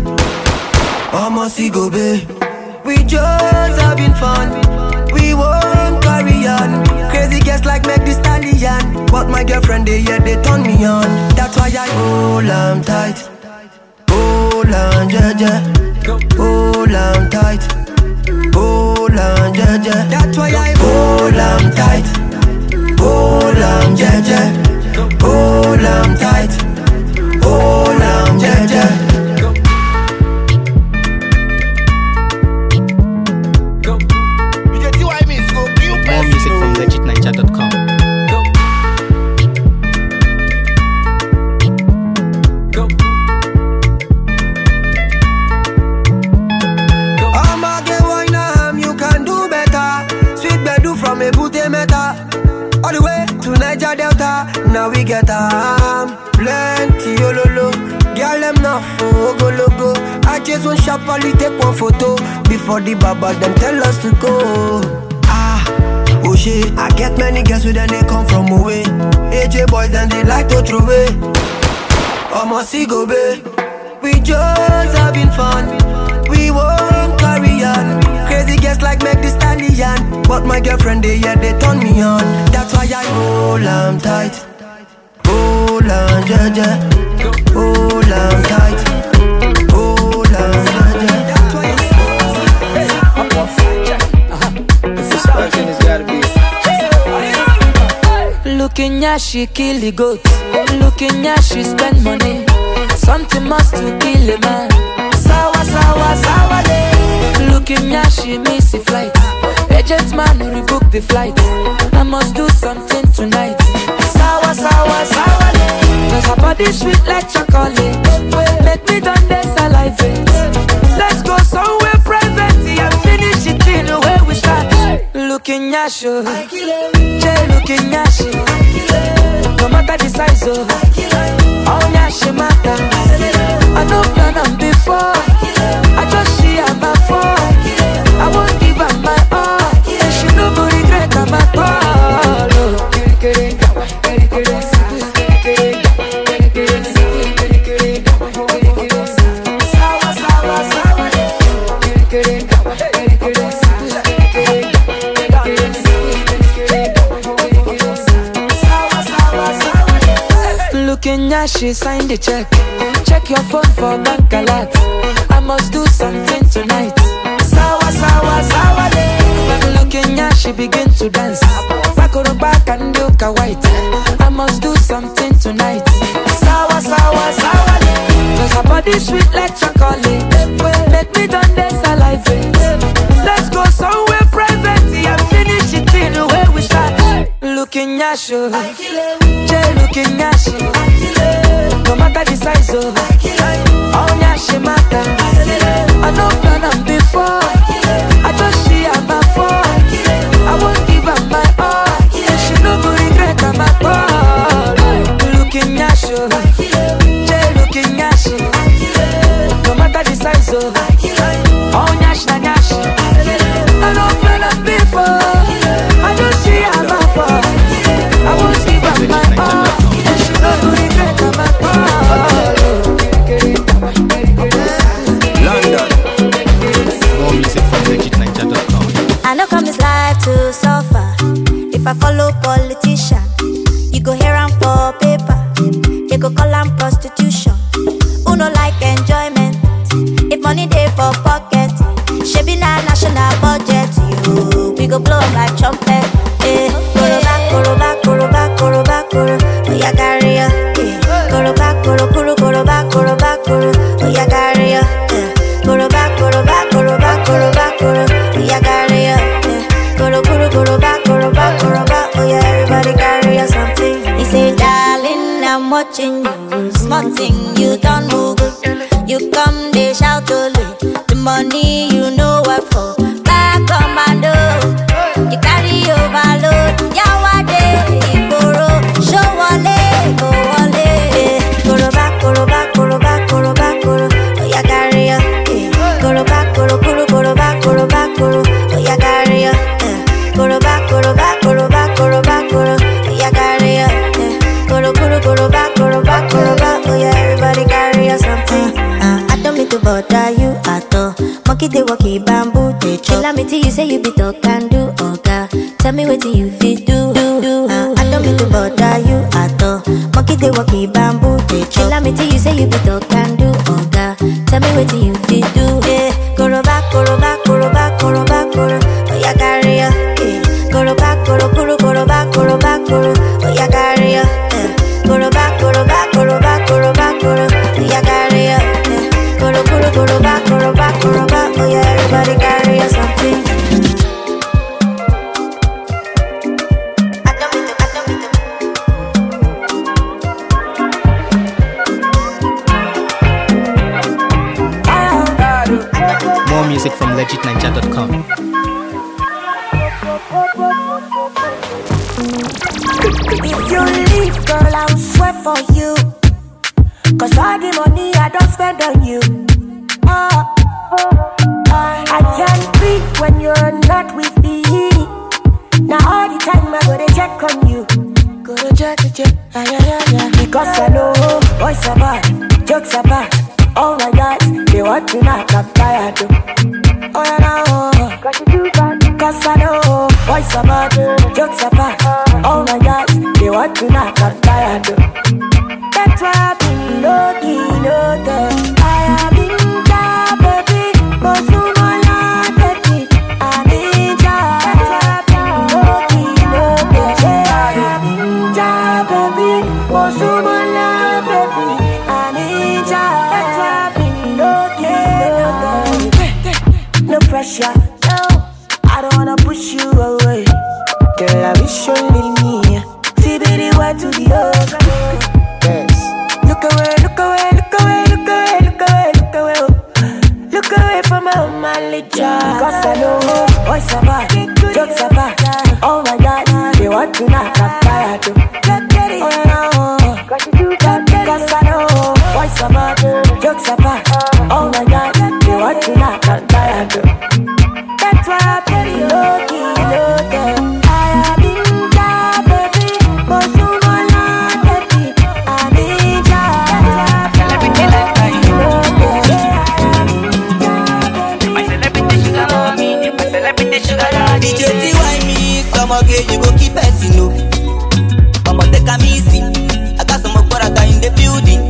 Almost go babe. We just having fun. We won't carry on. Crazy girls like Meg Thee Stallion. But my girlfriend they yeah they turn me on. That's why I hold on tight. Hold on, yeah, yeah. Hold on tight. Hold on, yeah, yeah. That's why I hold on tight. Hold on, yeah, yeah. Hold on tight. Hold on, yeah, yeah. More music from legit ninja dot com. Niger Delta, now we get um plenty ololo. Girl them now for go logo. I just want sharply take one photo before the baba them tell us to go. Ah, oh shit, I get many girls with them they come from away. A J boys then they like to throw away. Almost see go babe. We just having fun. We won't carry on. Crazy girls like make the stallion. But my girlfriend they yeah they turn me on. That's why I hold on tight. Hold on, jaja. Hold on tight. Hold on, jaja. That's why Looking at she kill the goat. Looking at she spend money. Something must to kill a man. Sawa, sawa, sawa day. Looking at she miss the flight. Agent man rebook the flight. I must do something tonight. Sawa, sawa, sawa day. Cause her body sweet like chocolate. Make me done this salivate. Let's go somewhere private and finish it in the way we start. Looking at you, Jay looking at you. No matter the size of, oh yeah she matter. I don't plan on before. I just see her my phone. I won't give her my all. And she no go regret her my call. Kenya, she signed the check. Check your phone for bank alert. I must do something tonight. Sawa, sawa, sawa day. Look Kenya, she begin to dance. Back on the back and look a white. I must do something tonight. Sawa, sawa, sawa day. Cause her body sweet like chocolate. Make me done this salivate. Let's go somewhere private and finish it in the way we start. Looking at you, Jay looking at you. No matter the size of, oh yeah she matter. I don't plan on before. I just see her my phone. I won't give her my all. And she no go regret her my call. Looking at you, Jay looking at you. No matter the size of, oh nyash na nyash. I don't plan on before. I just see her my phone. I won't give her my all. And she no go regret her my call. London. More music from legit niger dot com. I know come this life to suffer. If I follow politician, you go hear am for paper. They go call am prostitution. Who no like enjoyment? If money dey for pocket, shebi na national budget. You, we go blow up like trumpet. Eh, koroba, koroba, koroba, koroba, koro. Oh yeah, carry ya. Eh, koroba, koro, koro, koroba, koroba, koro. Oh yeah, carry ya. Eh, koroba, koroba, koroba, koroba, koro. Oh yeah, carry ya. Eh, koro, koro, koroba, koroba, koroba. Oh yeah, everybody carry ya something. He say, darling, I'm watching you. Small thing, you don't move. You come, they shout only. The money you know what for. Back commando. You carry overload. Yawade, Iboro. Show wale, go wale. Koroba, koroba, koroba, koroba, koro. Oh yeah, carry ya. Koroba, koro, koro, koroba, koroba, koro. Oh yeah, carry ya. Koroba, koroba, koroba, koroba, koro. Oh yeah, carry ya. Koro, koro, koroba, koroba, koroba. Oh yeah, everybody carry ya something. I don't mean to bother you at all. Monkey they walkie bamboo they chop. Tell me till you say you be talk and do oga. Tell me what you fit do. do, do. Uh, I don't mean to bother you at all. Monkey they walkie bamboo they chop. Tell me till you say you be talk and do oga. Tell me what you fit do. Yeah, koroba, koroba, koroba, koroba, koro. Oh yeah, carry ya. Yeah, koroba, koro, koro, koroba, koroba, koro. Oh yeah, carry ya. Yeah, koroba, koroba, koroba, koroba, koro. Oh yeah, carry ya. Yeah, koro, koro, koroba, koroba, koroba. Oh yeah, everybody carry ya something. More music from legit niger dot com. If leave, girl, I'll sweat for you. Cause all the money I don't spend on you. Oh, I can't breathe when you're not with me. Now all the time I go to check on you. Go to check, to check, ah, yeah, yeah, yeah. Because I know boys are bad, jokes are bad. Oh my God, they want to knock, I'm tired too. Oh yeah, now, cause you do bad. Cause I know boys are bad, jokes are bad. Oh my God, they want to knock, I'm tired too. That's why I've been lucky, lucky. I have been down, baby, but soon I'll not baby. I'm in job. That's why I've been lucky, lucky. I have been down, baby, but soon I'll not baby. I'm in job. That's why I've been lucky, lucky. No pressure, no. I don't wanna push you away. Girl, I wish you only me. See, baby, where to the other. Look away, look away, look away, look away, look away, look away, oh. Look away from my own manly child. Cause I know boys are bad, jokes are bad. Oh my God, they want to knock, I'm tired too. Oh yeah, now, cause I know boys are bad, jokes are bad. Oh my God, they want to knock, I'm tired too. That's why I'm pretty lucky, lucky. I have been down, baby, but soon I'll not, baby. I'm in job. Celebrity lifestyle. My celebrity sugar mommy, my celebrity sugar daddy. D J T Y me, some okay, you go keep it, you know. I'ma take a easy. I got some more brother in the building.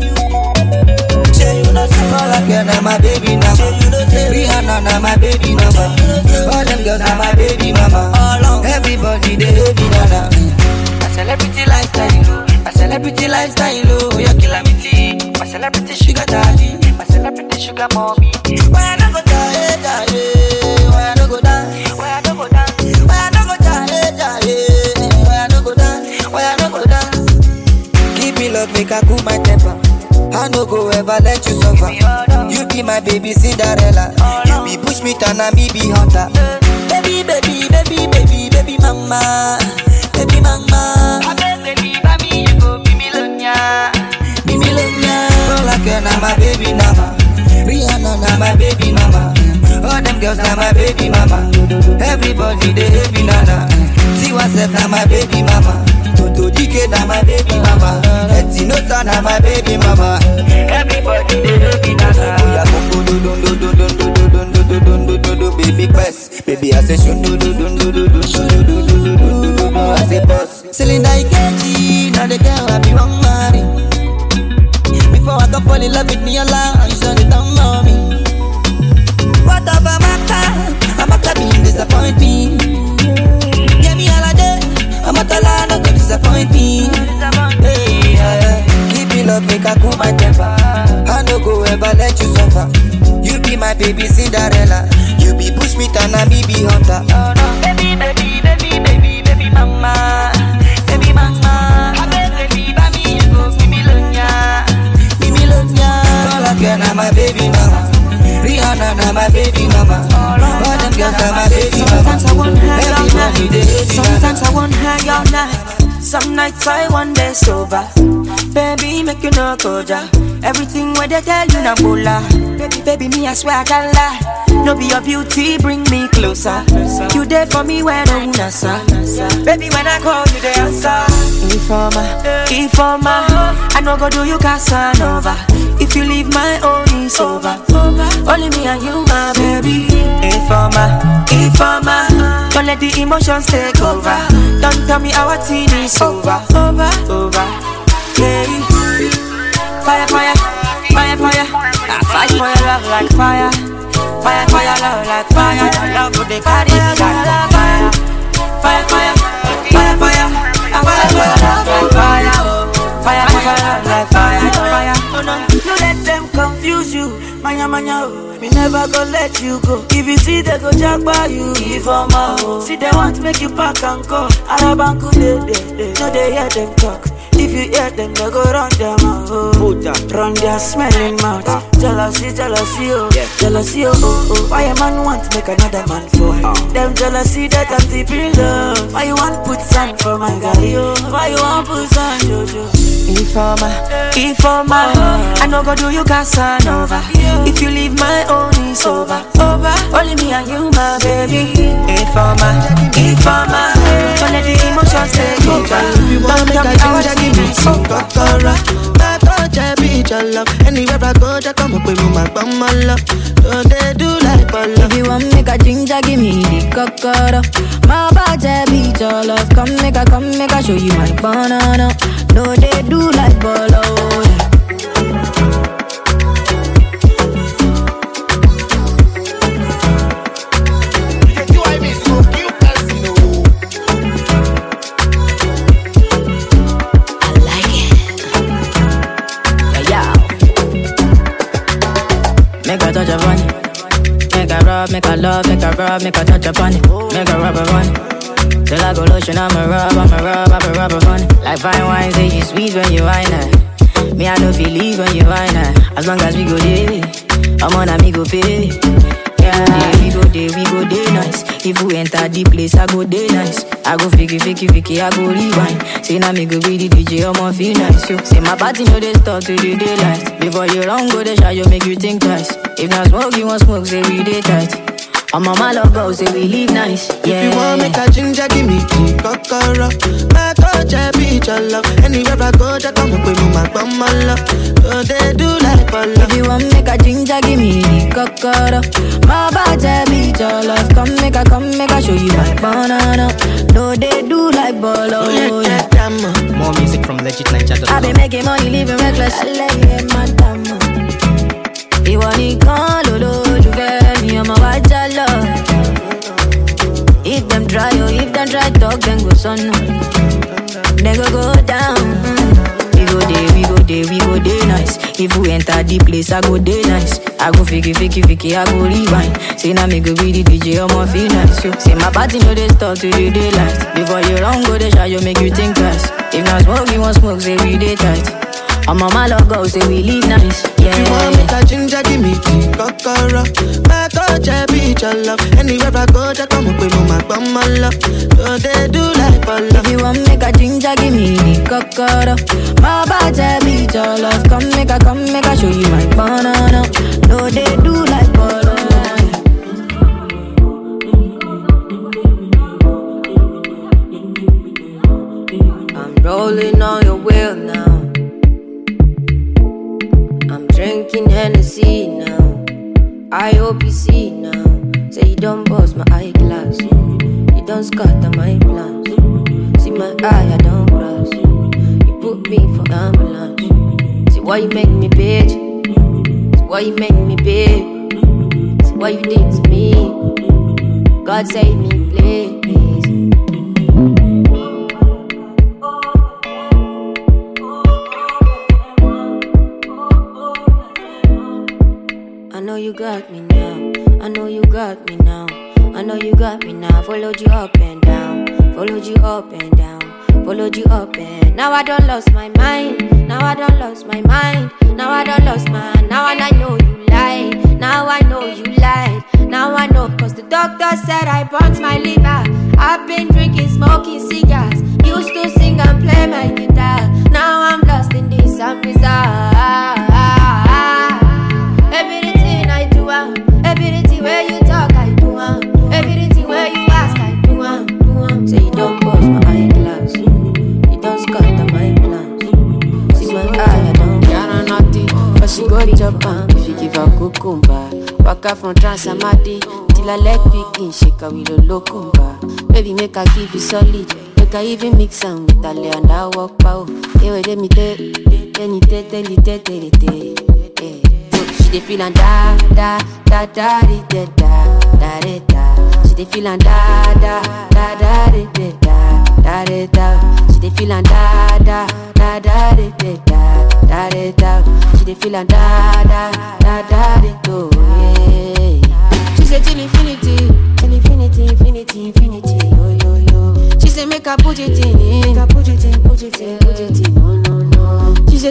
Say you know, say all I care, now my baby now. Say you know, say Rihanna, now my baby mama. All them girls are my baby mama. All on everybody they baby nana. My celebrity lifestyle, you know. My celebrity lifestyle, you know. You killing me, my celebrity sugar daddy, my celebrity sugar mommy. Why I don't go die, die? Why I don't go die? Why I don't go die? Why I don't go die, die? Why I don't go die? Why I don't go die? Keep me love, make I cool my temper. I no go ever let you suffer. You be my baby Cinderella. You be push me turn and me be hunter. Baby, baby, baby, baby, baby mama, baby mama. Baby, baby, you go be me lonya, be me lonya. All I care now my baby mama. Rihanna now my baby mama. All them girls now my baby mama. Everybody they baby nana. Tiwa Sef now my baby mama. Toto D K now my baby mama. Etinosa now my baby mama. Everybody they baby nana. Oya koko do do do do do do do do do do do do baby quest. Baby I say shun do do do do do do do do do do do do. I say boss. Celine Ikeji, now the girl I be one marry. Before I go fall in love with me alone, you shut it down on me. What of a matter? I'm a cabin disappoint me. Get me all a day. I'm a tala, no go disappoint me. Hey, yeah. Keep me love, make I cool my temper. I no go ever let you suffer. You be my baby Cinderella. You be push me turn and me be hunter. Oh no, baby, baby, baby, baby, baby mama, baby mama. Baby, baby, you go give me lonya, give me lonya. All I care now my baby mama. Rihanna now my baby mama. All them girls now my baby mama. Sometimes I want her all night. Sometimes I want her all night. Some nights I want day sober. Baby, make you no go ja. Everything where they tell you na bola. Baby, baby, me I swear I can't lie. No be your beauty, bring me closer. You there for me when I'm nasa. Baby, when I call you, they answer. Informer, informer. I no go do you Casanova. If you leave my own, it's over. Only me and you, my baby. Informer, informer. Don't let the emotions take over. Don't tell me our teen is over. Over, over. Yeah. Fire, fire, fire, fire. I fight for your love like fire. Fire, fire, love like fire. Your love would they carry like fire. Fire, fire, fire, fire. I fight for your love like fire. Fire, fire, love like fire. Fire, oh no, no let them confuse you. Manya, manya, oh. Me never go let you go. If you see they go jack by you, give them a oh. See they want to make you pack and go. Arabanku, they, they, they. No, they hear them talk. If you hear them, they go run their mouth. Oh. Run their smelling mouth. Ah. Jealousy, jealousy, oh. Yeah. Jealousy, oh, oh, oh. Why a man want to make another man fall? Ah. Them jealousy that I'm deep in love. Why you want put sand for my guy, oh? Why you want put sand, Jojo? Informer, informer, I no go do you Casanova. If you leave my own, it's over, over. Only me and you, my baby. Informer, informer, don't let the emotions take over. Don't tell me how to give me some kokoro. My touch, I be your love. Anywhere I go, just come up with me, my bum, my love. Don't they do like ball? If you want make a ginger, give me the kokoro. My body be your love. Come make a, come make a show you my banana. No, they do like bolo. Make a touch upon it. Make a rub, make a love, make a rub, make a touch upon it. Make a rub upon it. Till I go lotion, I'ma rub, I'ma rub, I'ma rub upon it. Like fine wine, say you sweet when you wine her. Me, I know feel leave when you wine her. As long as we go there, I'm on a me go pay. Yeah, we go there, we go there nice. If we enter the place, I go there nice. I go fiki, fiki, fiki, I go rewind. Say now me go be the D J, I'm on feel nice. Yo, say my party know they start to the daylight. Before you run, go the shot, you make you think twice. If not smoke, you want smoke, say we day tight. I'm on my love go, say we live nice. Yeah. If you want make a ginger, give me the kokoro. My touch, I be your love. Anywhere I go, just come up with me, my bum, my love. Don't they do like ball? If you want make a ginger, give me the kokoro. My body be your love. Come make a, come make a show you my banana. No, they do like bolo. Yeah. More music from legit niger dot com. I been making money, living reckless. I lay in my damn. You want it gone, lolo, you get me, I'm a white love. If them try, oh, if them try talk, then go son. Then go go down. We go there, we go there, we go there nice. If we enter the place, I go there nice. I go fiki, fiki, fiki, I go rewind. Say now me go be the D J, I'm on feel nice. Yo, say my party know they start to the daylight. Before you run, go the shot, you make you think twice. If not smoke, you want smoke, say we day tight. I'm on my love go, say we live nice. Yeah. If you want make a ginger, give me the kokoro. My touch, I be your love. Anywhere I go, just come up with me, my bum, my love. Don't they do like ball? If you want make a ginger, give me the kokoro. My body be your love. Come make a, come make a show you my banana. No, they do like bolo. I'm rolling on your wheel now. Drinking Hennessy now. I hope you see now. Say you don't bust my eyeglass. You don't scatter my plans. See my eye, I don't cross. You put me for ambulance. See why you make me bitch. See why you make me babe. See why you did to me. God save me, please. I know you got me now. I know you got me now. I know you got me now. Followed you up and down. Followed you up and down. Followed you up and now I don't lost my mind. Now I don't lost my mind. Now I don't lost my. Now and I know you lied. Now I know you lied. Now I know cause the doctor said I burnt my liver. I've been drinking, smoking cigars. Used to sing and play my guitar. Now I'm lost in this and bizarre. Everything I do, uh, everything where you talk, I do, uh, everything where you ask, I do, uh, do uh. Say you don't bust my eyeglass, you don't scatter my plans. See my eye, I don't care nothing, but she go chop am if you give her cucumber. Waka from Transamadi till I leg begin shake her with a locumba. Baby make her give you solid, make her even mix am with a lay and I walk pow. Hey, wait, let me tell, tell me tell, tell me tell, tell me tell. She dey feelin' da da da da da da da da da. She dey feelin' da da da da da da da da. She dey feelin' da da da da da da da da. She dey feelin' da da da da da. She say till infinity, till infinity, infinity, infinity. Yo yo yo. She say make her put it in, make her put it in, put it in, put it in. No no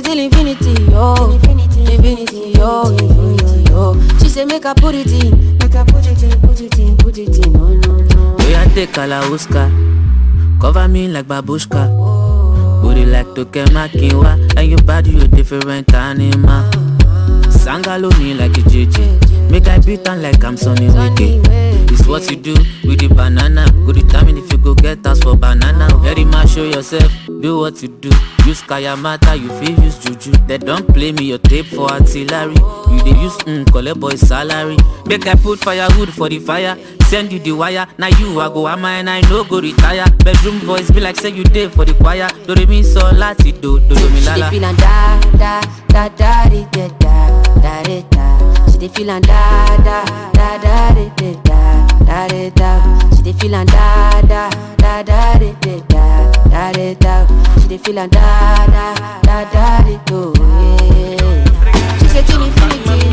say till infinity, yo, infinity, yo, yo, yo, yo. She say make her put it in, make her put it in, put it in, put it in, no, no, no. We are take Kalauska, cover me like babushka. Booty like to get my kinwa, and your body you different animal. Sangaloni like a J J, make I beat on like I'm Sonny Wiki. It's what you do with the banana. Go determine if you go get us for banana. Very much show yourself, do what you do. Use Kayamata, you feel use Juju. They don't play me your tape for artillery. You they use mm, collect boy salary. Make I put firewood for the fire. Send you the wire. Now you I go am and I no go retire. Bedroom voice be like say you did for the choir. Do re mi so lati do do do mi lala. She dey feelin' da da da da da da da da da. She dey feelin' da da da da da da da da da. She dey feelin' da da da da da da da da. She dey feelin' da da da da da do. She say till infinity.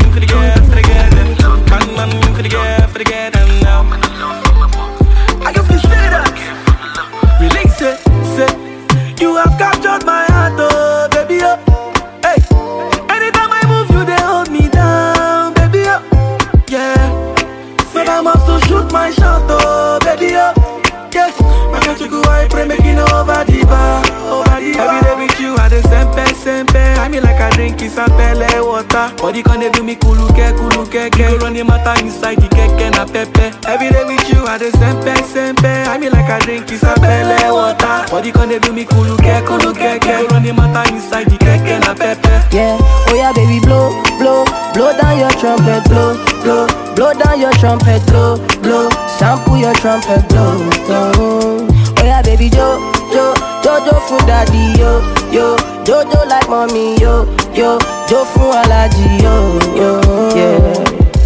I can feel straight up. Release it, say you have captured my heart, oh baby, oh. Hey, anytime I move, you they hold me down, baby, oh. Yeah, so I must to shoot my shot, oh baby, oh. Yeah, I got to go, I pray, making over the bar, over the bar. Every day with you, I the sempe, sempe. I mean like I drink is a pele water. Body can they do me kuluke, kuluke, ke. You run the matter inside the keke na pepe. Every day with you, I the sempe, sempe. I mean like I drink is a pele water. Body can they do me kuluke, kuluke, ke. You run the matter inside the keke na pepe. Yeah, oh yeah, baby, blow, blow, blow down your trumpet, blow, blow, blow down your trumpet, blow, blow, sample your trumpet, blow, blow. Oh yeah, baby, jo, jo, jojo for daddy, yo, yo, jojo like mommy, yo, yo, jo for allergy, yo, yo, yeah.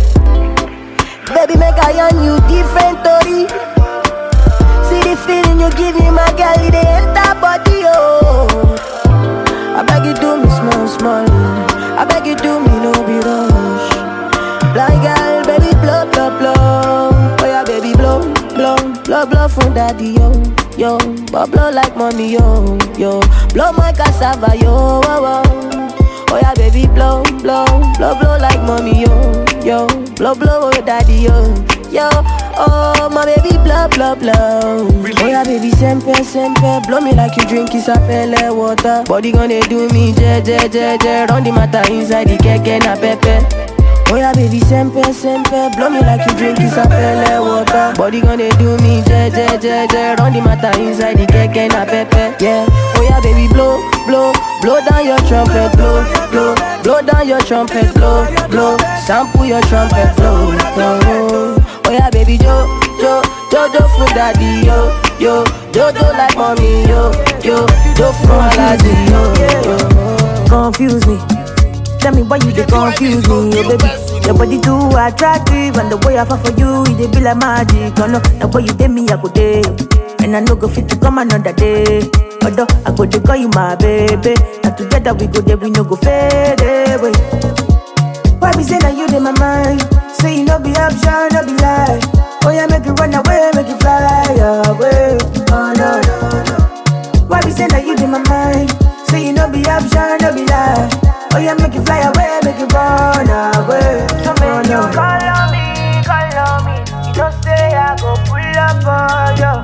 Baby, make I on you different, Tori. See the feeling you give me, my girl, it enter body, yo. I beg you do me small, small. I beg you do me no be rush. Blind girl, baby, blow, blow, blow. Oh yeah, baby, blow, blow, blow, blow from daddy, yo, yo. But blow like mommy, yo, yo. Blow my cassava, yo, oh, oh. Oh yeah, baby, blow, blow, blow, blow like mommy, yo, yo. Blow, blow, oh daddy, yo, yo. Oh, my baby, blow, blow, blow. Oh yeah, baby, sempe, sempe. Blow me like you drink isapele water. Body gonna do me, je, je, je, je. Run the matter inside the keke na pepe. Oh yeah, baby, sempe, sempe. Blow me like you drink isapele water. Body gonna do me, je, je, je, je. Run the matter inside the keke na pepe. Yeah. Oh yeah, baby, blow, blow, blow down your trumpet, blow, blow, blow down your trumpet, blow, blow. Sample your trumpet, blow, blow. Oh yeah, baby, jo, jo, jojo for daddy, yo, yo, jojo like mommy, yo, yo, jo for allergy, yo, yo. Confuse me. Tell me why you dey confuse me, oh baby. Your body too attractive, and the way I fall for you, it dey be like magic. Oh no, the way you dey me, I go dey, and I no go fit to come another day. Although I go dey call you my baby, and together we go there, we no go fade away. Why be say that you in my mind? Say you no be option, no be lie. Oh yeah, make it run away, make it fly away. Oh no, no, no. Why be say that you in my mind? Say you no be option, no be lie. Oh yeah, make it fly away, make it run away. So make you call on me, call on me. You don't say I go pull up on you.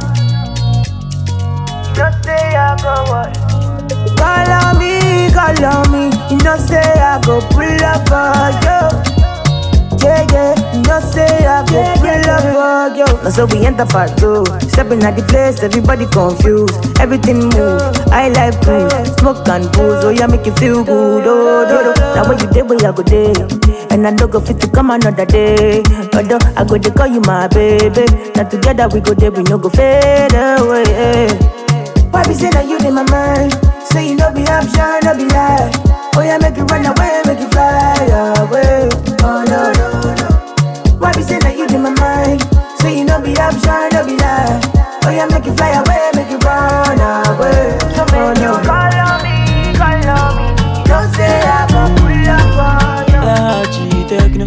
You don't say I go what? Call on me, call on me. You don't say I go pull up on you. Yeah, yeah, you don't say I go pull up on you. Now so we enter part two. Stepping at the place, everybody confused. Everything move, I like cruise. Smoke and booze, oh yeah, make you feel good. Oh, do, do. Now when you day, where I go day. And I don't go fit to come another day. Although I go to call you my baby. Now together we go there, we no go fade away. Why be say that you in my mind? Say you no be option, no be lie. Oh yeah, make it run away, make it fly away. Oh no, no, no. Why be say that you in my mind? Say you no be option, no be lie. Oh yeah, make it fly away, make it run away. So make oh, no. You call on me, call on me. Don't say I go pull up on you. Laji Techno.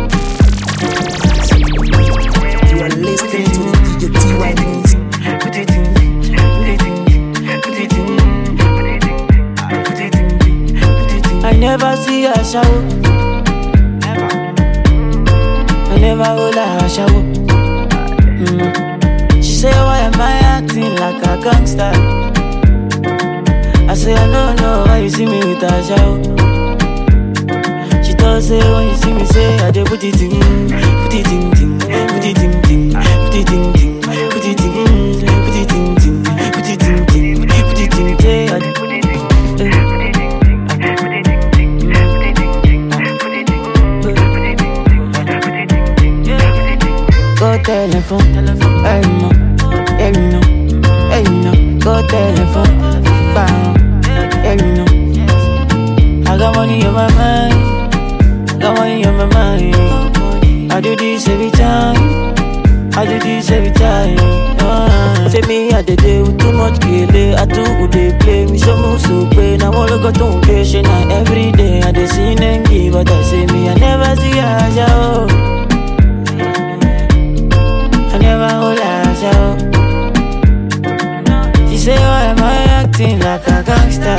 You are listening to the D J T Y News. Put it in, put it in, put it in, put it in, put it in, put it in. never see her shower. I never hold her shower. Mm. She say, why am I acting like a gangster? I say, I don't know why you see me with a shower. She does say, when you see me say, I dey put it in, put it in, ting, put it in, ting, put it in, ting, put it in, put it in, ting, put it in, ting, put it in, say, I dey put it in, put it in, go telephone, hey no, hey no, hey no, go telephone, bam, hey no. I got money on my mind, I got money on my mind. I do this every time, I do this every time. Uh, say me I did it with too much kele, I do who they play me show me so pain. I wanna go to patient every day. I dey see and give, but I say me I never see a show. I never hold her show. She say, why am I acting like a gangster?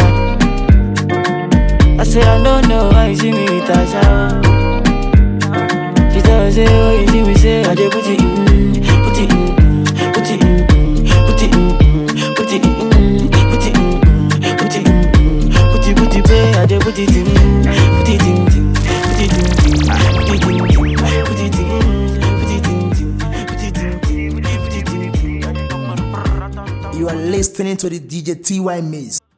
I say, I don't know why you see me with a show. She tell say, why you see me say, I dey put it in, put it in, put it in, put it in, put it in, put it in, put it in, put it, put it, pay, I dey put it in, put it in, put it in, put it in, put it in, put it in. You are listening to the D J T Y Maze.